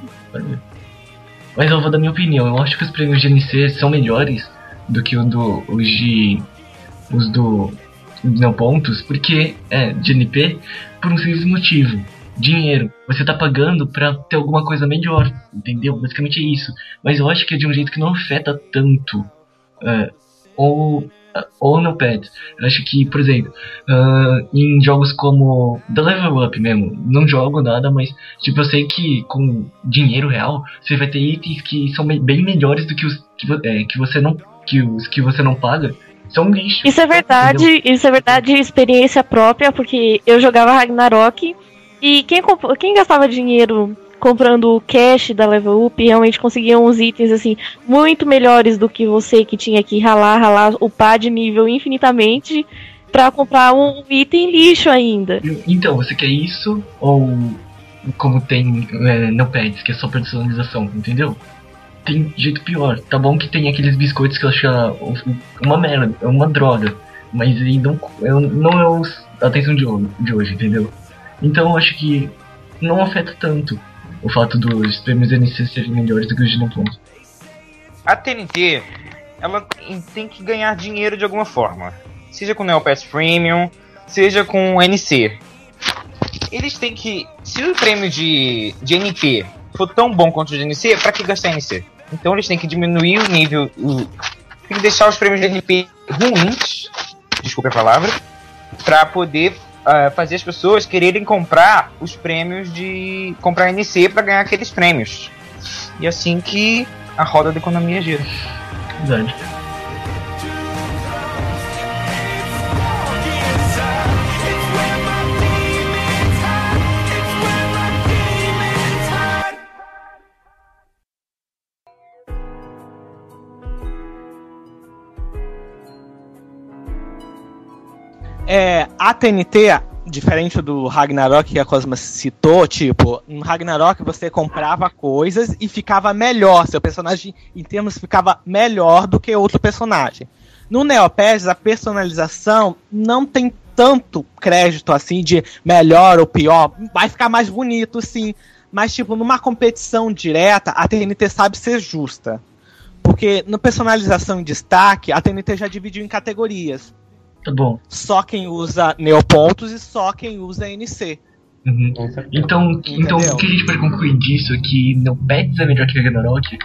Mas eu vou dar minha opinião, eu acho que os prêmios de N C são melhores do que o do, os de. os do. dos neopontos, porque é de N P por um simples motivo. Dinheiro. Você tá pagando pra ter alguma coisa melhor, entendeu? Basicamente é isso. Mas eu acho que é de um jeito que não afeta tanto. É, ou ou no pad. Eu acho que, por exemplo, uh, em jogos como The Level Up mesmo, não jogo nada, mas tipo, eu sei que com dinheiro real você vai ter itens que são me- bem melhores do que os que, vo- é, que você não que os que você não paga. São lixo. Isso é verdade, isso é verdade, experiência própria, porque eu jogava Ragnarok e quem, comp- quem gastava dinheiro comprando o cash da Level Up realmente conseguia uns itens assim muito melhores do que você que tinha que ralar, ralar, upar de nível infinitamente pra comprar um item lixo ainda. Então, você quer isso ou como tem é, no pads, que é só personalização, entendeu? Tem jeito pior. Tá bom que tem aqueles biscoitos que eu acho uh, uma merda, é uma droga, mas aí não, eu- não é os- a atenção de hoje, de hoje, entendeu? Então eu acho que não afeta tanto o fato dos prêmios N C serem melhores do que os de Neopontos. A T N T, ela tem que ganhar dinheiro de alguma forma. Seja com o Neopets Premium, seja com o N C. Eles têm que... Se o prêmio de, de N P for tão bom quanto o de N C, pra que gastar N C? Então eles têm que diminuir o nível... O, tem que deixar os prêmios de N P ruins, desculpe a palavra, pra poder uh, fazer as pessoas quererem comprar os prêmios de... comprar N C pra ganhar aqueles prêmios. E assim que a roda da economia gira. Verdade. É, a T N T, diferente do Ragnarok que a Cosma citou, tipo, no Ragnarok você comprava coisas e ficava melhor, seu personagem em termos ficava melhor do que outro personagem. No Neopets, a personalização não tem tanto crédito assim de melhor ou pior, vai ficar mais bonito sim, mas tipo, numa competição direta, a T N T sabe ser justa. Porque no personalização em destaque, a T N T já dividiu em categorias. Tá bom. Só quem usa neopontos e só quem usa N C. Uhum. Então, então Entendeu? o que a gente pode concluir disso é que Neopets é melhor que Ragnarok?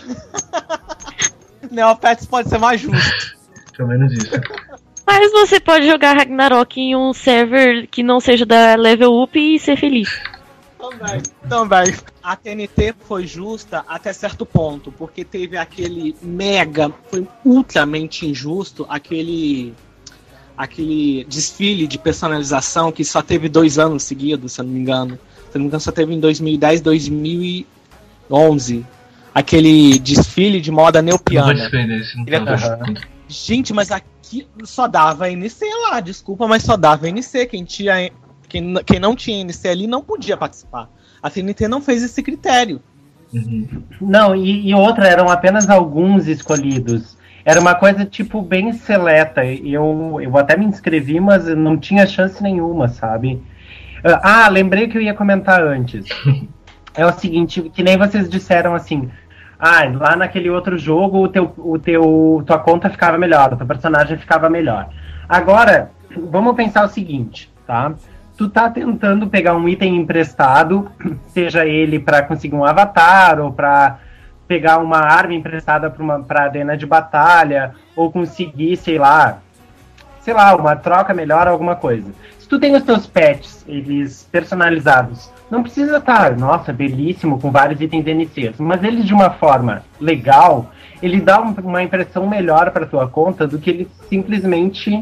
Neopets pode ser mais justo. Pelo menos isso. Mas você pode jogar Ragnarok em um server que não seja da Level Up e ser feliz. Também. Também. A T N T foi justa até certo ponto, porque teve aquele mega, foi ultramente injusto, aquele aquele desfile de personalização que só teve dois anos seguidos, se eu não me engano. Se eu não me engano, só teve em dois mil e dez, dois mil e onze. aquele desfile de moda Não vou neopiana. defender esse, não Ele é tá tosco. contra. Gente, mas aqui só dava N C lá, desculpa, mas só dava N C. Quem, tinha, quem, quem não tinha N C ali não podia participar. A T N T não fez esse critério. Uhum. Não, e, e outra, eram apenas alguns escolhidos. Era uma coisa, tipo, bem seleta. Eu, eu até me inscrevi, mas não tinha chance nenhuma, sabe? Ah, lembrei que eu ia comentar antes. É o seguinte, que nem vocês disseram assim... Ah, lá naquele outro jogo, o teu, o teu, tua conta ficava melhor, o teu personagem ficava melhor. Agora, vamos pensar o seguinte, tá? Tu tá tentando pegar um item emprestado, seja ele pra conseguir um avatar, ou pra pegar uma arma emprestada pra, uma, pra arena de batalha, ou conseguir, sei lá, sei lá, uma troca melhor, alguma coisa. Se tu tem os teus pets, eles personalizados, não precisa estar, nossa, belíssimo, com vários itens N Cs, mas eles de uma forma legal, ele dá um, uma impressão melhor pra tua conta do que ele simplesmente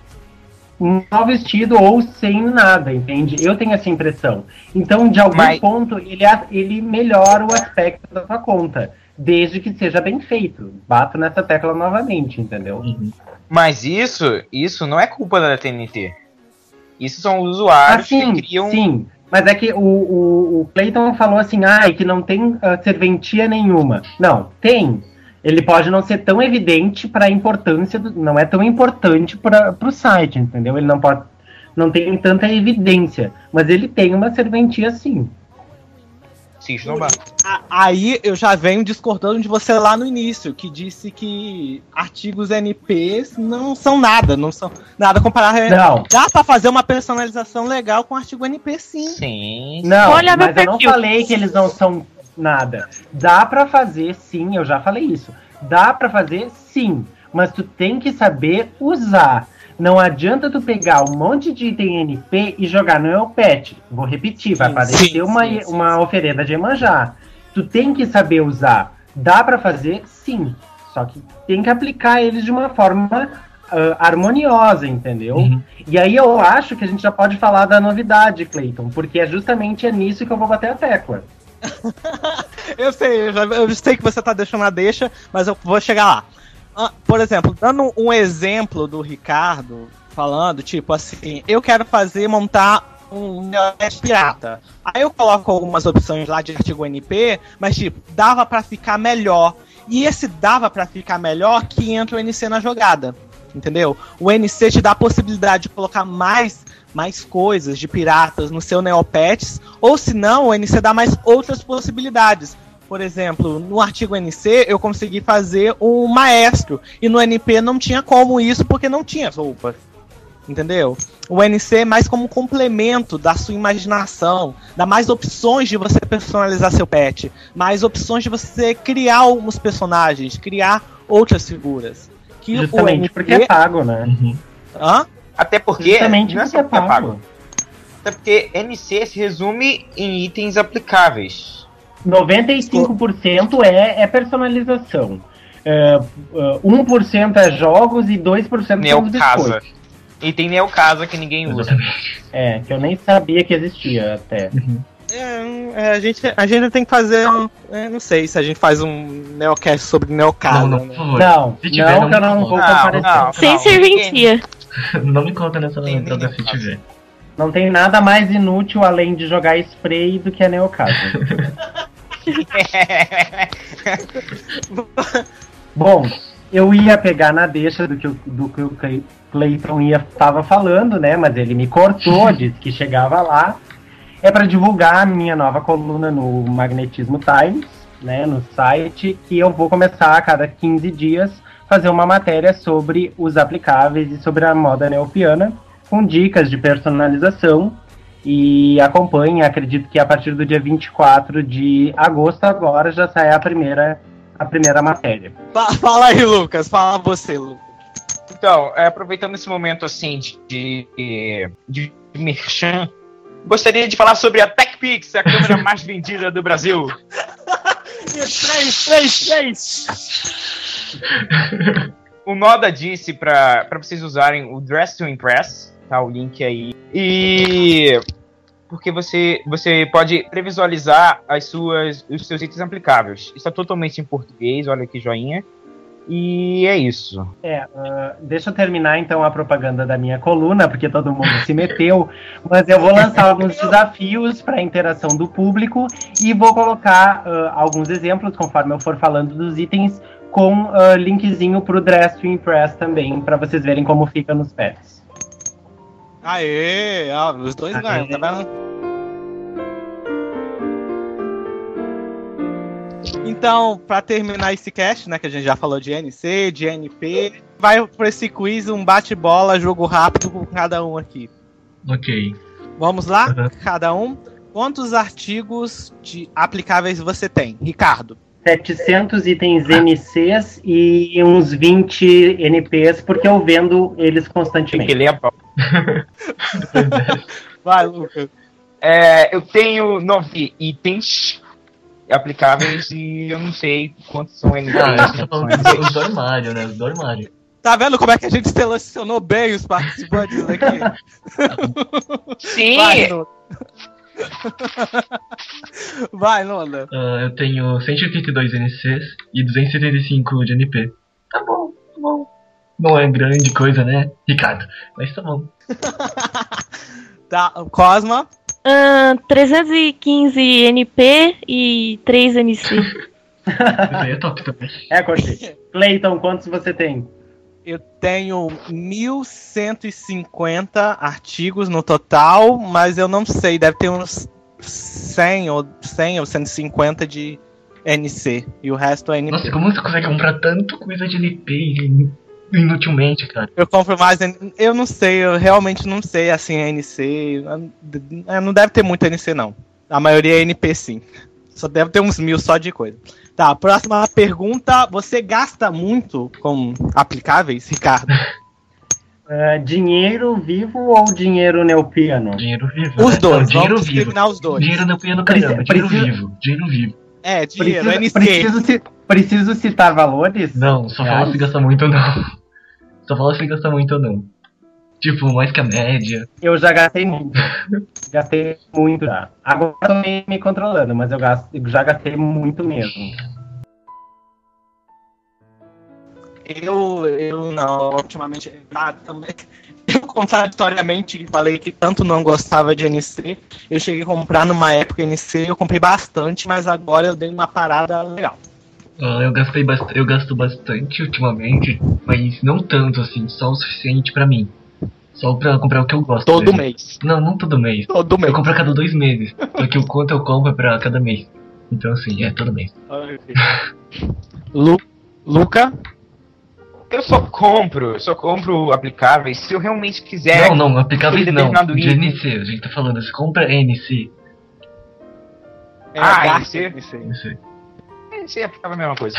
mal vestido ou sem nada, entende? Eu tenho essa impressão. Então, de algum Mas- ponto, ele, a- ele melhora o aspecto da tua conta, desde que seja bem feito. Bato nessa tecla novamente, entendeu? Uhum. Mas isso, isso não é culpa da T N T. Isso são usuários Ah, sim, que criam. sim. Mas é que o, o, o Clayton falou assim, ah, que não tem ah, serventia nenhuma. Não, tem. Ele pode não ser tão evidente para a importância, do, não é tão importante para o site, entendeu? Ele não pode, não tem tanta evidência, mas ele tem uma serventia sim. Sim, isso não bate. A- Aí eu já venho discordando de você lá no início, que disse que artigos N Ps não são nada, não são nada comparado. Não, Dá pra fazer uma personalização legal com artigo N P, sim. Sim. não, Olha meu mas eu não perfil. falei que eles não são nada. Dá para fazer sim, eu já falei isso. Dá para fazer sim, mas tu tem que saber usar. Não adianta tu pegar um monte de item N P e jogar no Neopet. Vou repetir, vai Sim, aparecer sim, uma, sim, sim, uma oferenda de Iemanjá. Tu tem que saber usar. Dá pra fazer? Sim. Só que tem que aplicar eles de uma forma ah, harmoniosa, entendeu? Uhum. E aí eu acho que a gente já pode falar da novidade, Clayton, porque é justamente é nisso que eu vou bater a tecla. Eu sei, eu, já, eu sei que você tá deixando a deixa, mas eu vou chegar lá. Ah, por exemplo, dando um exemplo do Ricardo falando, tipo assim, eu quero fazer, montar um Neopet pirata. Aí eu coloco algumas opções lá de artigo N P, mas tipo, dava pra ficar melhor. E esse dava pra ficar melhor que entra o N C na jogada, entendeu? O N C te dá a possibilidade de colocar mais, mais coisas de piratas no seu Neopets, ou se não, o N C dá mais outras possibilidades. Por exemplo, no artigo N C eu consegui fazer um maestro, e no N P não tinha como isso porque não tinha as roupas. Entendeu? O N C é mais como um complemento da sua imaginação, dá mais opções de você personalizar seu pet, mais opções de você criar alguns personagens, criar outras figuras. Que o Justamente N P... porque é pago, né? Uhum. Hã? Até porque. Justamente não é porque só é porque é pago. pago. Até porque N C se resume em itens aplicáveis. noventa e cinco por cento é, é personalização. É, é, um por cento é jogos e dois por cento são os Neocasa. biscoitos. E tem Neocasa que ninguém usa. Exatamente. É, que eu nem sabia que existia até. É, é, a, gente, a gente tem que fazer um. é, não sei se a gente faz um Neocast sobre Neocasa. Não, não, por né? favor. Não, Se tiver, não, não que eu não me vou Não, comparecer. não. Sem serventia. Não me conta nessa Tem entrada nem se tiver. Não tem nada mais inútil além de jogar spray do que a Neocasa. Bom, eu ia pegar na deixa do que, o- do que o Clay- Clayton ia tava falando, né? Mas ele me cortou, disse que chegava lá. É para divulgar a minha nova coluna no Magnetismo Times, né? No site, que eu vou começar a cada quinze dias fazer uma matéria sobre os aplicáveis e sobre a moda neopiana, com dicas de personalização. E acompanhe, acredito que a partir do dia vinte e quatro de agosto agora já sai a primeira, a primeira matéria. Fa- Fala aí, Lucas. Fala você, Lucas. Então, é, aproveitando esse momento assim de, de, de merchan, gostaria de falar sobre a TechPix, a câmera mais vendida do Brasil. três, três, três. O Noda disse pra, pra vocês usarem o Dress to Impress, tá? O link aí. E porque você, você pode previsualizar as suas, os seus itens aplicáveis. Isso é totalmente em português, olha que joinha. E é isso. É, uh, deixa eu terminar então a propaganda da minha coluna, porque todo mundo se meteu, mas eu vou lançar alguns desafios para a interação do público e vou colocar uh, alguns exemplos, conforme eu for falando dos itens, com uh, linkzinho pro Dress to Impress também, para vocês verem como fica nos pets. Aê, ó, os dois ganham, tá vendo? Então, pra terminar esse cast, né, que a gente já falou de N C, de N P, vai por esse quiz, um bate-bola, jogo rápido com cada um aqui. Ok. Vamos lá? Uhum. Cada um. Quantos artigos de aplicáveis você tem, Ricardo? setecentos itens N Cs e uns vinte N Ps, porque eu vendo eles Tem constantemente. que ler a pauta. Vai, Lucas. É, eu tenho nove itens aplicáveis e eu não sei quantos são N Ps. Ah, você tá falando dos do armário, né? Os do armário. Tá vendo como é que a gente selecionou bem os participantes aqui? Sim! Vai, Lula. Vai, Lula. Ah, eu tenho cento e oitenta e dois N Cs e duzentos e setenta e cinco de N P. Tá bom, tá bom. Não é grande coisa, né, Ricardo? Mas tá bom. Tá, Cosma. Ahn, trezentos e quinze N P e três N C. Isso aí é top também. É, Cortei. Cleiton, quantos você tem? Eu tenho mil cento e cinquenta artigos no total, mas eu não sei, deve ter uns cem ou, cem ou cento e cinquenta de N C, e o resto é N P. Nossa, como você consegue comprar tanto coisa de N P inutilmente, cara? Eu compro mais, N- eu não sei, eu realmente não sei, assim, N C, eh, não deve ter muito N C não, a maioria é N P sim, só deve ter uns mil só de coisa. Tá, próxima pergunta, você gasta muito com aplicáveis, Ricardo? Uh, dinheiro vivo ou dinheiro neopiano? Dinheiro vivo. Os né? dois, Não, dinheiro vamos vivo. eliminar os dois. Dinheiro não piano Preci- caramba. Dinheiro precisa- vivo. Dinheiro vivo. É, dinheiro, Preciso, N C. preciso, ci- preciso citar valores? Não, só fala Reais? se gasta muito ou não. Só fala se gasta muito ou não. Tipo, mais que a média. Eu já gastei muito. Gastei muito já. Agora eu tô me, me controlando, mas eu, gasto, eu já gastei muito mesmo. Eu, eu não, ultimamente, ah, também, eu contraditoriamente falei que tanto não gostava de N C, eu cheguei a comprar numa época N C, eu comprei bastante, mas agora eu dei uma parada legal. Ah, eu gastei bastante, eu gasto bastante ultimamente, mas não tanto assim, só o suficiente pra mim. Só pra comprar o que eu gosto. Todo mesmo. mês. Não, não todo mês. Todo mês. Eu compro a cada dois meses. Só que o quanto eu compro é pra cada mês. Então assim, é todo mês. Lu, Luca? Eu só compro, eu só compro aplicáveis se eu realmente quiser. Não, não, aplicáveis aquele não. determinado De item. N C, a gente tá falando, você compra N C. É, Ah, gasta N N C. N C. É, isso é aplicável a mesma coisa.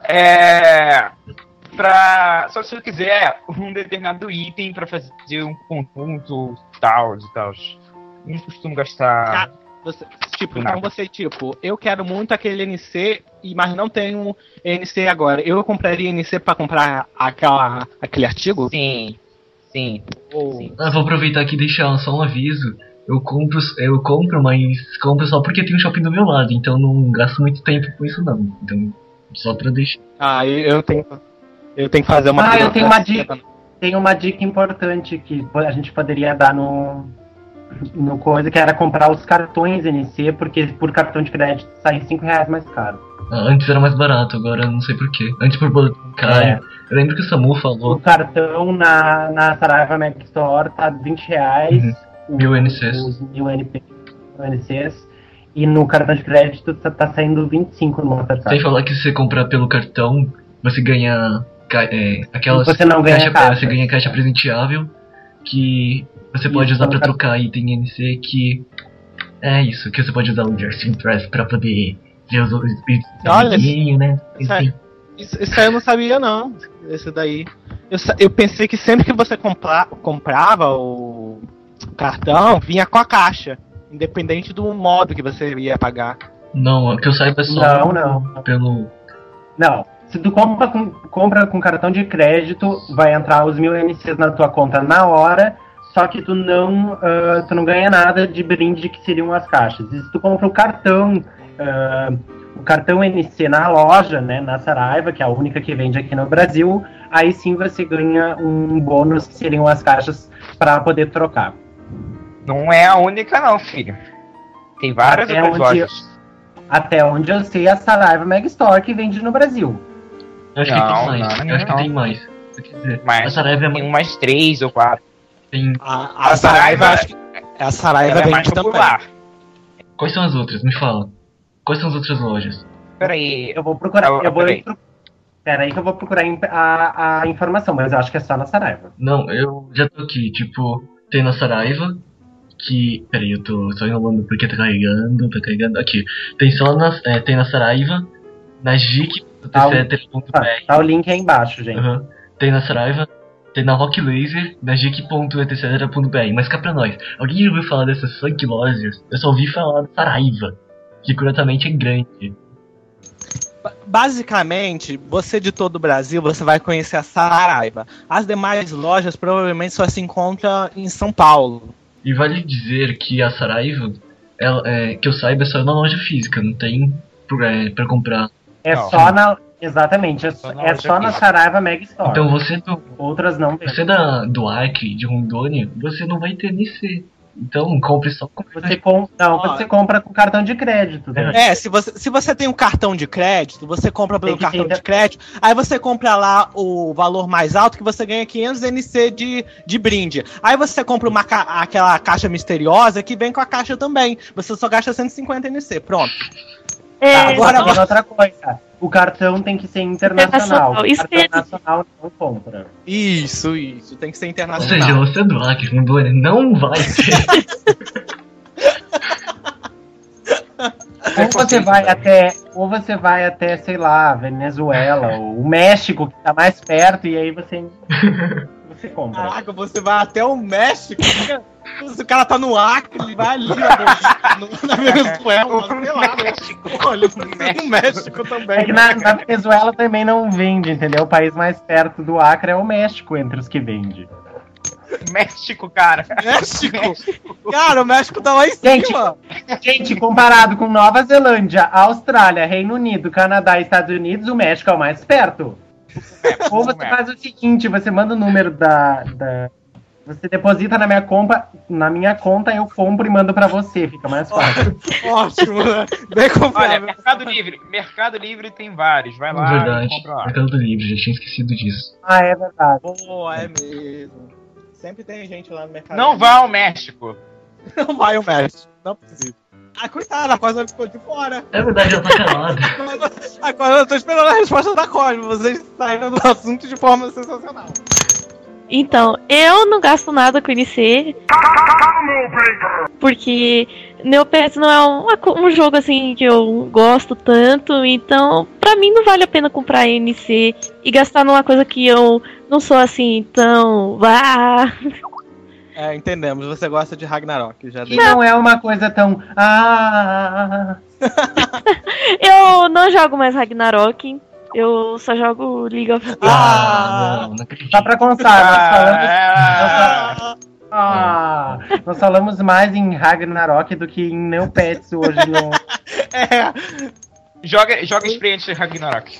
É. Pra. Só se eu quiser um determinado item pra fazer um conjunto tal e tal. Não costumo gastar. Ah, você, tipo, então você, tipo, eu quero muito aquele N C, e- mas não tenho N C agora. Eu compraria N C pra comprar aquela, aquele artigo? Sim, sim. Ou... sim. Ah, vou aproveitar aqui e deixar só um aviso. Eu compro, eu compro, mas compro só porque tem um shopping do meu lado, então não gasto muito tempo com isso não. Então, só pra deixar. Ah, eu, eu tenho. Eu tenho que fazer uma. Ah, eu tenho uma dica. Tem uma dica importante que a gente poderia dar no, no coisa, que era comprar os cartões N C, porque por cartão de crédito sai cinco reais mais caro. Ah, antes era mais barato, agora eu não sei porquê. Antes por boleto bancário. É. Eu lembro que o Samu O falou cartão na, na Saraiva Mac Store tá vinte reais. Uhum. os- Mil N Cs. Os mil N P, N Cs. E no cartão de crédito tá, tá saindo vinte e cinco no Mastercard. sem falar que se você comprar pelo cartão, você ganha ca- é, aquelas Você não ganha caixa. Você ganha caixa presenteável que você pode Isso, usar pra no car- trocar item N C, que é isso, que você pode usar o Just Impress pra poder ver os os vídeos do Olha, amiguinho, né? isso aí. Enfim. Isso, isso aí eu não sabia, não. Esse daí. Eu, sa- eu pensei que sempre que você compra, comprava o cartão, vinha com a caixa. Independente do modo que você ia pagar. Não, que eu saiba é só Não, não. pelo. Não. Se tu compra com, compra com cartão de crédito, vai entrar os mil N Cs na tua conta na hora, só que tu não, uh, tu não ganha nada de brinde que seriam as caixas. E se tu compra o cartão, uh, o cartão N C na loja, né, na Saraiva, que é a única que vende aqui no Brasil, aí sim você ganha um bônus que seriam as caixas para poder trocar. Não é a única não, filho. Tem várias Até outras onde, lojas. até onde eu sei, a Saraiva Mega Store que vende no Brasil. Eu acho Não, que tem mais. não, eu acho não. que tem mais. Quer dizer, Mas a Saraiva é tem mais. umas três ou quatro. Tem... A, a Saraiva, acho que. A Saraiva Ela é mais vende também. popular. Quais são as outras? Me fala. Quais são as outras lojas? Peraí. Eu vou procurar. Ah, eu vou peraí. pro- Pera aí que eu vou procurar a, a informação, mas eu acho que é só na Saraiva. Não, eu já tô aqui, tipo, tem na Saraiva, que. Peraí, eu tô só enrolando porque tá carregando, tá carregando. Aqui. Tem só na. É, tem na Saraiva, na G I C, Tá o- etc ponto b Tá, r. tá o link aí embaixo, gente. Uhum. Tem na Saraiva, tem na Rock Laser, na G I C ponto etc ponto b r. Mas cá pra nós, alguém já ouviu falar dessas funk lojas? Eu só ouvi falar da Saraiva, que curiosamente é grande. Ba- Basicamente, você de todo o Brasil, você vai conhecer a Saraiva. As demais lojas provavelmente só se encontram em São Paulo. E vale dizer que a Saraiva, ela, é, que eu saiba, é só na loja física, não tem pra, é, pra comprar. É Não. só na. Exatamente, é, Só só- na é loja só na física. Saraiva Mega Store. Então você do, Outras não tem. você da, do Acre, de Rondônia, você não vai ter N C. Então compre só com Você, com... não, Ó. você compra com cartão de crédito. Né? É, se você, se você tem um cartão de crédito, você compra pelo Tem que cartão ter- de crédito, aí você compra lá o valor mais alto que você ganha quinhentos N C de, de brinde. Aí você compra uma ca- aquela caixa misteriosa que vem com a caixa também. Você só gasta cento e cinquenta N C, pronto. É, Tá, agora- agora outra coisa. O cartão tem que ser internacional. Internacional, O isso cartão mesmo. nacional não compra. Isso, isso, tem que ser Ou internacional. seja, você do Acre, Rondônia, não vai ter. Ou você vai até, ou você vai até, sei lá, Venezuela, ou o México, que tá mais perto, e aí você, você compra. Caraca, você vai até o México. Se o cara tá no Acre, ele vai ali na, no- na Venezuela, sei lá, né? Olha, o México também. É que na, na Venezuela também não vende, entendeu? O país mais perto do Acre é o México, entre os que vende. México, cara. México? Cara, o México tá lá em Gente, cima. Gente, comparado com Nova Zelândia, Austrália, Reino Unido, Canadá e Estados Unidos, o México é o mais perto. Ou você faz o seguinte, você manda o número da... da- você deposita na minha conta, na minha conta, eu compro e mando pra você, fica mais fácil. Ótimo, né? Bem Olha, comprável. Mercado Livre. Mercado Livre tem vários. Vai lá Verdade, e compra lá. Mercado Livre, já tinha esquecido disso. Ah, é verdade. Boa, é mesmo. Sempre tem gente lá no mercado. Não vá ao México. Não vai o México. Não precisa. Ah, coitada, a Cosma ficou de fora. É verdade, ela tá calada. Agora eu tô esperando a resposta da Cosma. Vocês saíram do assunto de forma sensacional. Então, eu não gasto nada com N C. Porque Neopets não é um, um jogo assim que eu gosto tanto. Então, pra mim não vale a pena comprar N C e gastar numa coisa que eu não sou assim tão. Ah. É, entendemos. Você gosta de Ragnarok. Já E dei. não é uma coisa tão... Ah, Eu não jogo mais Ragnarok. Eu só jogo League of Legends. Ah, não, não acredito. só pra constar, nós falamos... Ah, Ah, nós falamos mais em Ragnarok do que em Neopets hoje no... é. joga, joga experiência de Ragnarok.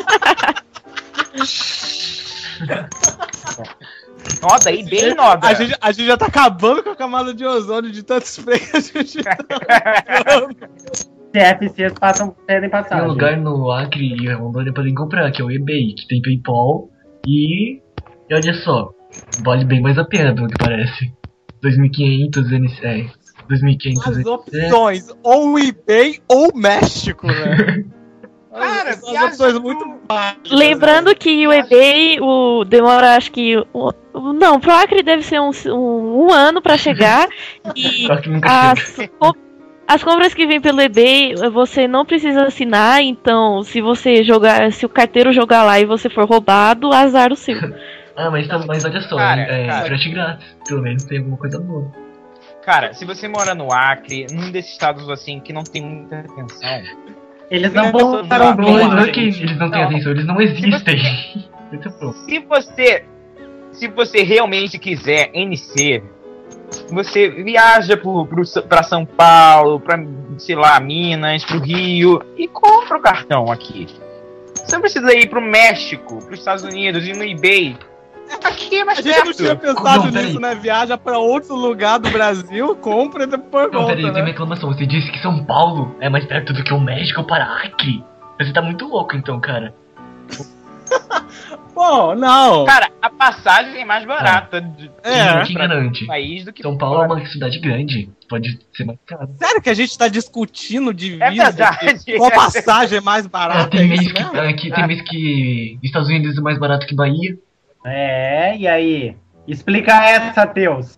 Ó, daí bem nova. A gente, a gente já tá acabando com a camada de ozônio de tanto spray que a gente tá C F Cs passam, pedem Tem um passagem. lugar no Acre e Rondônia podem comprar, que é o eBay, que tem PayPal e. E olha só, vale bem mais a pena, pelo que parece. dois mil e quinhentos N C. É, dois mil e quinhentos As N C. opções, ou o eBay ou o México, né? Cara, São viaja opções pro- muito válidas. Lembrando que o eBay o, demora, acho que. O, o- não, pro Acre deve ser um, um, um ano pra chegar. E Só que nunca as, chega. com- as compras que vêm pelo eBay, você não precisa assinar. Então, se você jogar. Se o carteiro jogar lá e você for roubado, azar o seu. Ah, mas, tá- mas olha só, Cara, é cara. frete grátis. Pelo menos tem alguma coisa boa. Cara, se você mora no Acre, num desses estados assim que não tem muita atenção, Eles não Não, voltaram não, bem. Não, Boa, não é gente. que eles não têm Não. atenção, eles não existem. Muito bom. se você se você realmente quiser N C, você viaja pro, pro, pra São Paulo, pra, sei lá, Minas, pro Rio, e compra o cartão aqui. Você não precisa ir pro México, pros Estados Unidos, ir no eBay. Aqui é mais A gente perto. não tinha pensado Não, peraí. nisso, né? Viaja pra outro lugar do Brasil, compra e depois Não, volta, peraí, tem uma né? reclamação. Você disse que São Paulo é mais perto do que o México para Acre. Você tá muito louco então, cara. Pô, não. Cara, a passagem é mais barata de, É. Quem garante? do país do que São Paulo é fora. uma cidade grande. Pode ser mais caro. Sério que a gente tá discutindo divisa? É verdade. Qual passagem é mais Ah, barata? tem, é mês isso que, mesmo? ah, que- tem mês que Estados Unidos é mais barato que Bahia. É, e aí? Explica essa, Teus.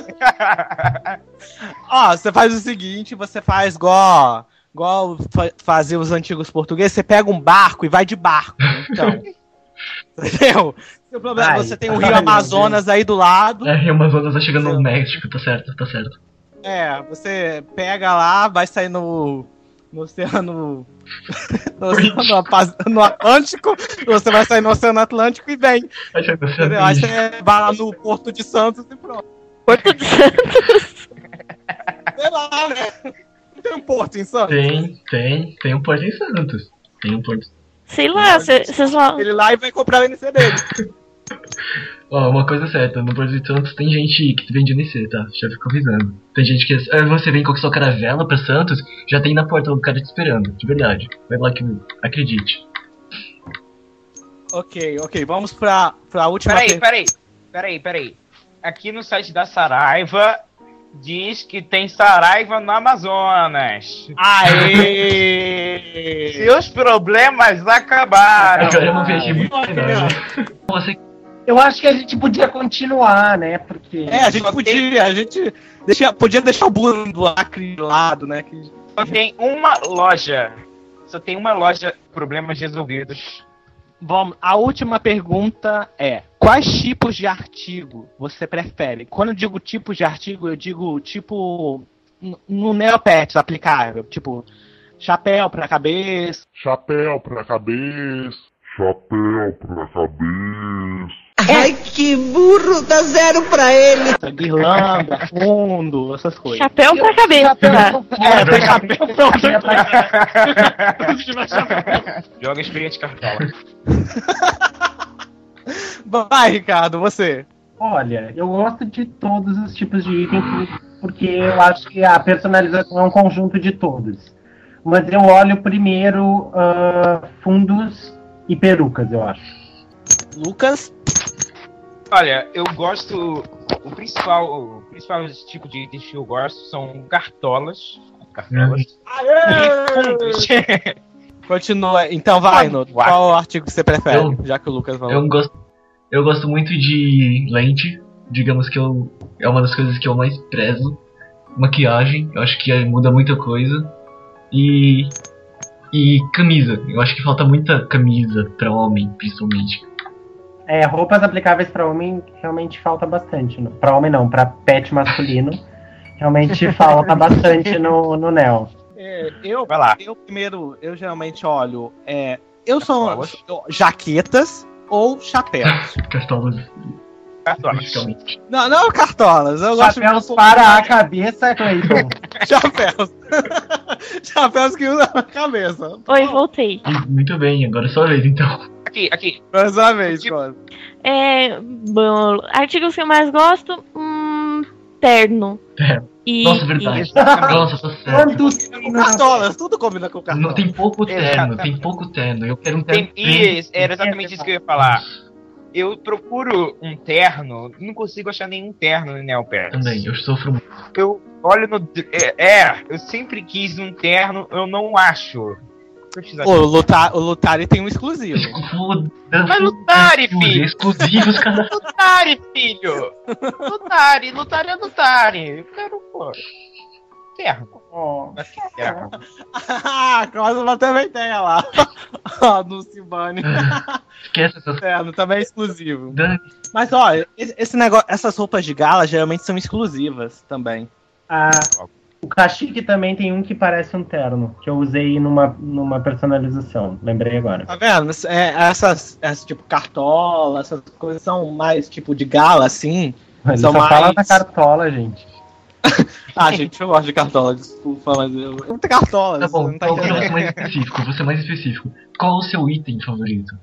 Ó, você faz o seguinte, você faz igual, igual fa- faziam os antigos portugueses, você pega um barco e vai de barco, então. Entendeu? O problema é Ai, que você tem o ai, Rio meu Amazonas aí do lado. É, Rio Amazonas tá chegando Sim. no México, tá certo, tá certo. É, você pega lá, vai sair no, no oceano. No, oceano Paz- no Atlântico, você vai sair no Oceano Atlântico e vem. Vai ser no Entendeu? Aí México. você vai lá no Porto de Santos e pronto. Porto de Santos. Sei lá, né? Não tem um porto em Santos? Tem, tem, tem um Porto em Santos. Tem um Porto. Sei lá, vocês vão. Ele lá e vai comprar o N C dele. Ó, uma coisa certa, no Porto de Santos tem gente que vende N C, tá? Já fico avisando. Tem gente que. Ah, você vem com a sua caravela pra Santos, já tem na porta o cara te esperando, de verdade. Vai lá que acredite. Ok, ok, vamos pra, pra última Peraí, pergunta. peraí, peraí, peraí. Aqui no site da Saraiva diz que tem Saraiva no Amazonas. Aê! Seus problemas acabaram. Agora eu não vejo muito não, né? Você Eu acho que a gente podia continuar, né? Porque. É, a gente Só podia, a gente deixa, podia deixar o Bruno do Acre de lado, né? Que... Só tem uma loja. Só tem uma loja, problemas resolvidos. Vamos, a última pergunta é: quais tipos de artigo você prefere? Quando eu digo tipos de artigo, eu digo tipo n- no Neopets aplicável, tipo chapéu pra cabeça, Chapéu pra cabeça. Chapéu pra cabeça. Ai, que burro, dá zero pra ele. guirlanda, fundo, essas coisas. Chapéu pra cabeça. É, tem chapéu pronto. Joga experiente cartola. Vai, Ricardo, você. Olha, eu gosto de todos os tipos de itens porque eu acho que a personalização é um conjunto de todos. Mas eu olho primeiro ah, fundos e perucas, eu acho. Lucas. Olha, eu gosto. O principal, o principal tipo de itens que eu gosto são cartolas. Cartolas. E fundos. Continua. Então vai, Noto. Uau. Qual o artigo que você prefere? Eu- já que o Lucas falou. Eu gosto, eu gosto muito de lente. Digamos que eu, é uma das coisas que eu mais prezo. Maquiagem, eu acho que muda muita coisa. E. E camisa. Eu acho que falta muita camisa pra homem, principalmente. É, roupas aplicáveis para homem realmente falta bastante. No, para homem não, para pet masculino. Realmente falta bastante no, no Neo. É, eu, Vai lá. eu primeiro, eu geralmente olho. É, eu sou Cartolas. eu- jaquetas ou chapéus. Cartolas, Cartolas. principalmente. não, não cartolas. Eu gosto Chapéus de para a cabeça, Cleiton. chapéus. chapéus que usam na cabeça. Oi, voltei. E muito bem, agora é sua vez então. Aqui, aqui. Mais uma vez, Tipo- Cosmo. É, bom, artigos que eu mais gosto, hum, terno. Terno. E, Nossa, verdade. Exatamente. Nossa, tá certo. Quantos Com cartolas, tudo combina com cartolas. Não tem pouco terno, Exatamente. tem pouco terno. Eu quero um terno. Tem, isso, era exatamente isso que eu ia falar. Eu procuro um terno, não consigo achar nenhum terno no Neopets. Também, eu sofro muito. Eu olho no. É, é, eu sempre quis um terno, eu não acho. Pesquisar Pô, o Lutar, o Lutari tem um exclusivo. Foda-se. Mas Lutari, filho! Exclusivos, cara. Lutari, filho! Lutari, Lutari é Lutari. Eu quero, pô. Terno. Oh, Mas que terno? Ah, Cosmo também tem olha lá. Ó, no Cibane. Esquece essas Terno também é exclusivo. Dani. Mas ó, esse esse negócio, essas roupas de gala geralmente são exclusivas também. a, o Cachique também tem um que parece um terno, que eu usei numa, numa personalização. Lembrei agora. Tá vendo? É, essas, essas tipo cartola, essas coisas são mais tipo de gala assim. Ele São só mais- fala na cartola, gente. Ah, gente, eu gosto de cartola, desculpa, mas eu eu não tenho cartola. Tá bom, não tá então eu vou entendendo. ser mais específico, eu vou ser mais específico. Qual o seu item favorito?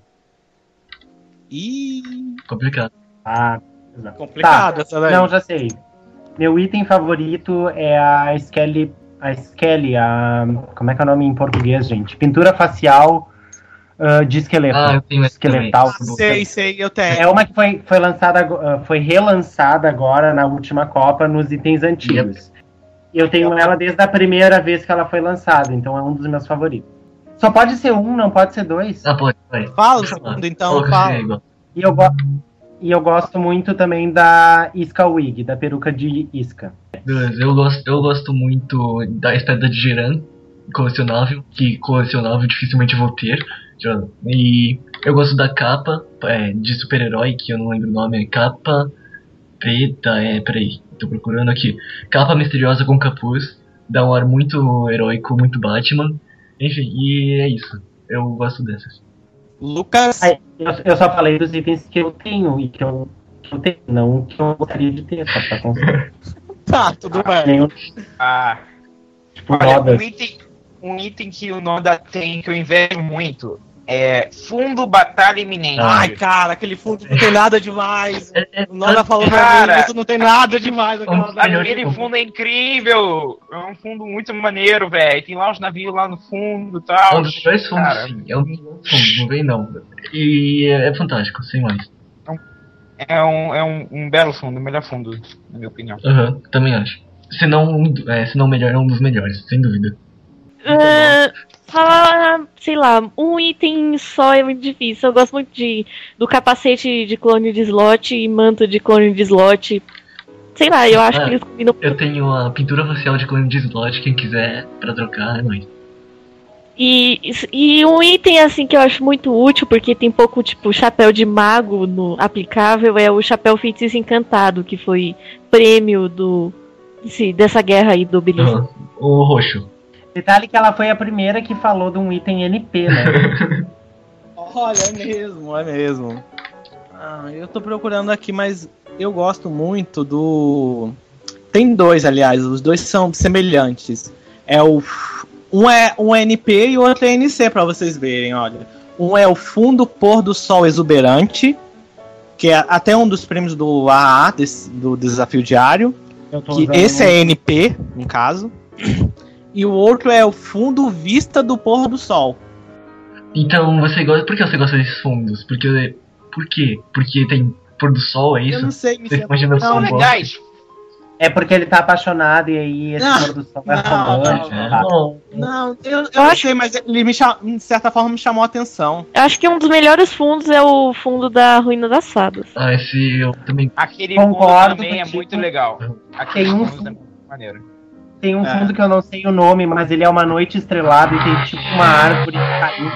Ih, Complicado. Ah, exato. complicado Tá. essa daí. Não, já sei. Meu item favorito é a Skelly. A Skelly, a. Como é que é o nome em português, gente? Pintura facial ah, de esqueleto. Ah, eu tenho essa Esqueletal. também. Sei, sei, eu tenho. É uma que foi, foi lançada, ago- ah, foi relançada agora na última Copa nos itens antigos. Eu tenho ela desde a primeira vez que ela foi lançada, então é um dos meus favoritos. Só pode ser um, não pode ser dois. Ah, pode, vai. Fala o segundo, então, Qual que fala. você igual? E eu, go- e eu gosto muito também da Isca Wig, da peruca de isca. Beleza, eu gosto, eu gosto muito da espada de Jiran, colecionável, que colecionável dificilmente vou ter. já- E eu gosto da capa é, de super-herói, que eu não lembro o nome, é capa preta, é, peraí, tô procurando aqui. Capa misteriosa com capuz, dá um ar muito heróico, muito Batman. Enfim, e é isso. Eu gosto dessas. Lucas, Aí, eu, eu só falei dos itens que eu tenho e que eu, que eu tenho, não que eu gostaria de ter, só pra constar. tá, tudo bem. Nenhum, Ah, tipo, olha, rodas. um item, um item que o Noda tem que eu invejo muito é Fundo Batalha Iminente. Ai, cara, aquele fundo não tem nada demais. É, é, O Nona falou pra Cara, mim, isso não tem nada demais. Aquela melhor Aquele fundo. fundo é incrível! É um fundo muito maneiro, velho. Tem lá os navios lá no fundo e É tal. um dos melhores fundos, Cara, sim. É um dos melhores fundos, não vem não. E é, é fantástico, sem mais. é um, é um, um belo fundo, o melhor fundo, na minha opinião. Aham, também acho. Se não, um do- é, se não o melhor, é um dos melhores, sem dúvida. Ah, falar, sei lá, um item só é muito difícil. Eu gosto muito de, do capacete de clone de slot e manto de clone de slot. Sei lá, eu acho Ah, que eles combinam. Eu tenho a pintura facial de clone de slot, quem quiser pra trocar, é nóis. E, e um item assim que eu acho muito útil, porque tem pouco tipo chapéu de mago no aplicável, é o chapéu feitiço encantado, que foi prêmio do desse- dessa guerra aí do Belisco. Aham. O roxo. Detalhe que ela foi a primeira que falou de um item N P, né? Olha, é mesmo, é mesmo. Ah, eu tô procurando aqui, mas eu gosto muito do. Tem dois, aliás, os dois são semelhantes. É o. Um é um N P e o outro é N C, pra vocês verem, olha. Um é o Fundo Pôr do Sol Exuberante, que é até um dos prêmios do A A, desse- do Desafio Diário. Eu tô Que usando esse um- é N P, no caso. E o outro é o Fundo Vista do Pôr do Sol. Então você gosta. Por que você gosta desses fundos? Porque. Por quê? Porque tem pôr do sol, é Eu isso? não sei me Você imagina o São som legais. É porque ele tá apaixonado e aí esse Não, pôr do sol é não, romântico. não, tá? Não. Não, eu, eu não sei, mas ele me cha- de certa forma me chamou a atenção. Eu acho que um dos melhores fundos é o fundo da Ruína das Fadas. Ah, esse eu também. Aquele Concordo fundo também é contigo. muito legal. Aquele Tem um fundo é muito maneiro. Tem um É. fundo que eu não sei o nome, mas ele é uma noite estrelada e tem tipo uma árvore caindo.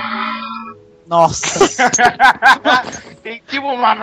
Nossa. Tem tipo uma.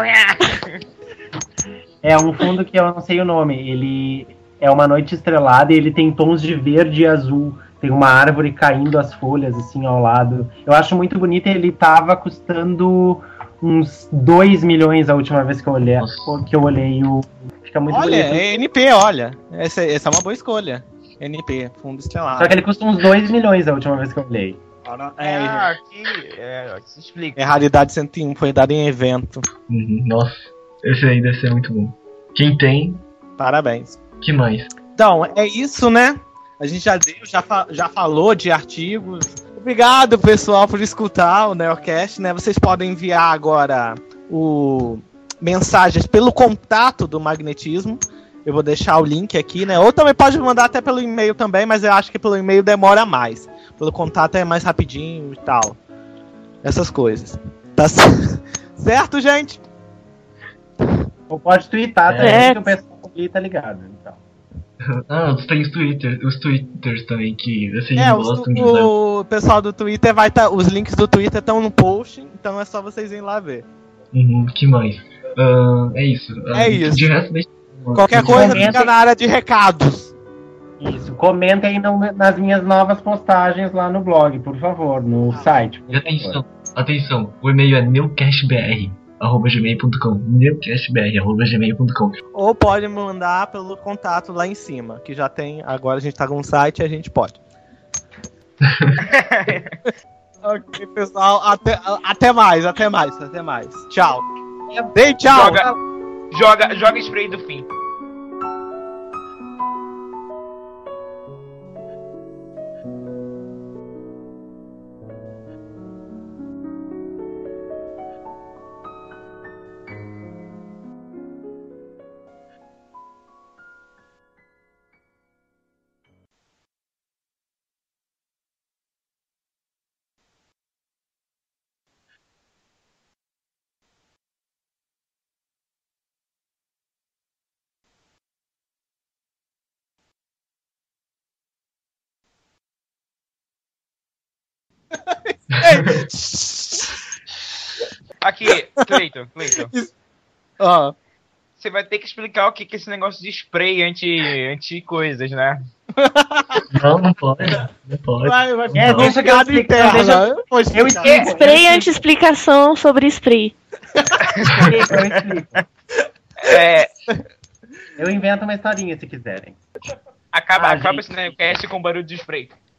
É um fundo que eu não sei o nome. Ele é uma noite estrelada e ele tem tons de verde e azul. Tem uma árvore caindo as folhas assim ao lado. Eu acho muito bonito. Ele tava custando uns dois milhões a última vez que eu olhei. Nossa. Que eu olhei o. Fica muito Olha, bonito. é N P, olha. Essa, essa é uma boa escolha. N P, Fundo Estelar. Só que ele custa uns dois milhões a última vez que eu olhei. É, Ah, aqui. É, se explica. é raridade cento e um, foi dado em evento. Uhum, nossa, esse aí deve ser muito bom. Quem tem, Parabéns. que mais? Então, é isso, né? A gente já deu, já, fa- já falou de artigos. Obrigado, pessoal, por escutar o Neocast, né? Vocês podem enviar agora o mensagens pelo contato do Magnetismo. Eu vou deixar o link aqui, né? Ou também pode mandar até pelo e-mail também, mas eu acho que pelo e-mail demora mais. Pelo contato é mais rapidinho e tal. Essas coisas. Tá c- certo, gente? Ou pode twittar É. também, que o pessoal ali tá ligado. Então. Ah, tem os Twitter, os Twitters também, que vocês É, os- gostam de usar. o pessoal do Twitter vai estar. Os links do Twitter estão no post, então é só vocês irem lá ver. Uhum, que mais? Ah, é isso. Ah, É isso. De resto, deixa... Qualquer Comenta. coisa fica na área de recados. Isso, comenta aí no- nas minhas novas postagens lá no blog, por favor, no site. por E atenção, atenção, o e-mail é newcastbr, arroba gmail ponto com. Neocastbr, arroba gmail ponto com. Ou pode mandar pelo contato lá em cima, que já tem. Agora a gente tá com um site e a gente pode. Ok, pessoal. Até, até mais, até mais, até mais. Tchau. Dei tchau. Joga, joga, joga spray do fim. Aqui, Cleiton, Cleiton. Ah. Você vai ter que explicar o que que é esse negócio de spray anti, anti coisas, né? Não, não pode. Não pode. Vai, vai É, deixa que eu explico. Deixa eu, eu explico. Spray anti-explicação sobre spray. Eu explico. É, Eu invento uma historinha se quiserem. acaba, Ah, acaba gente. esse negócio com barulho de spray.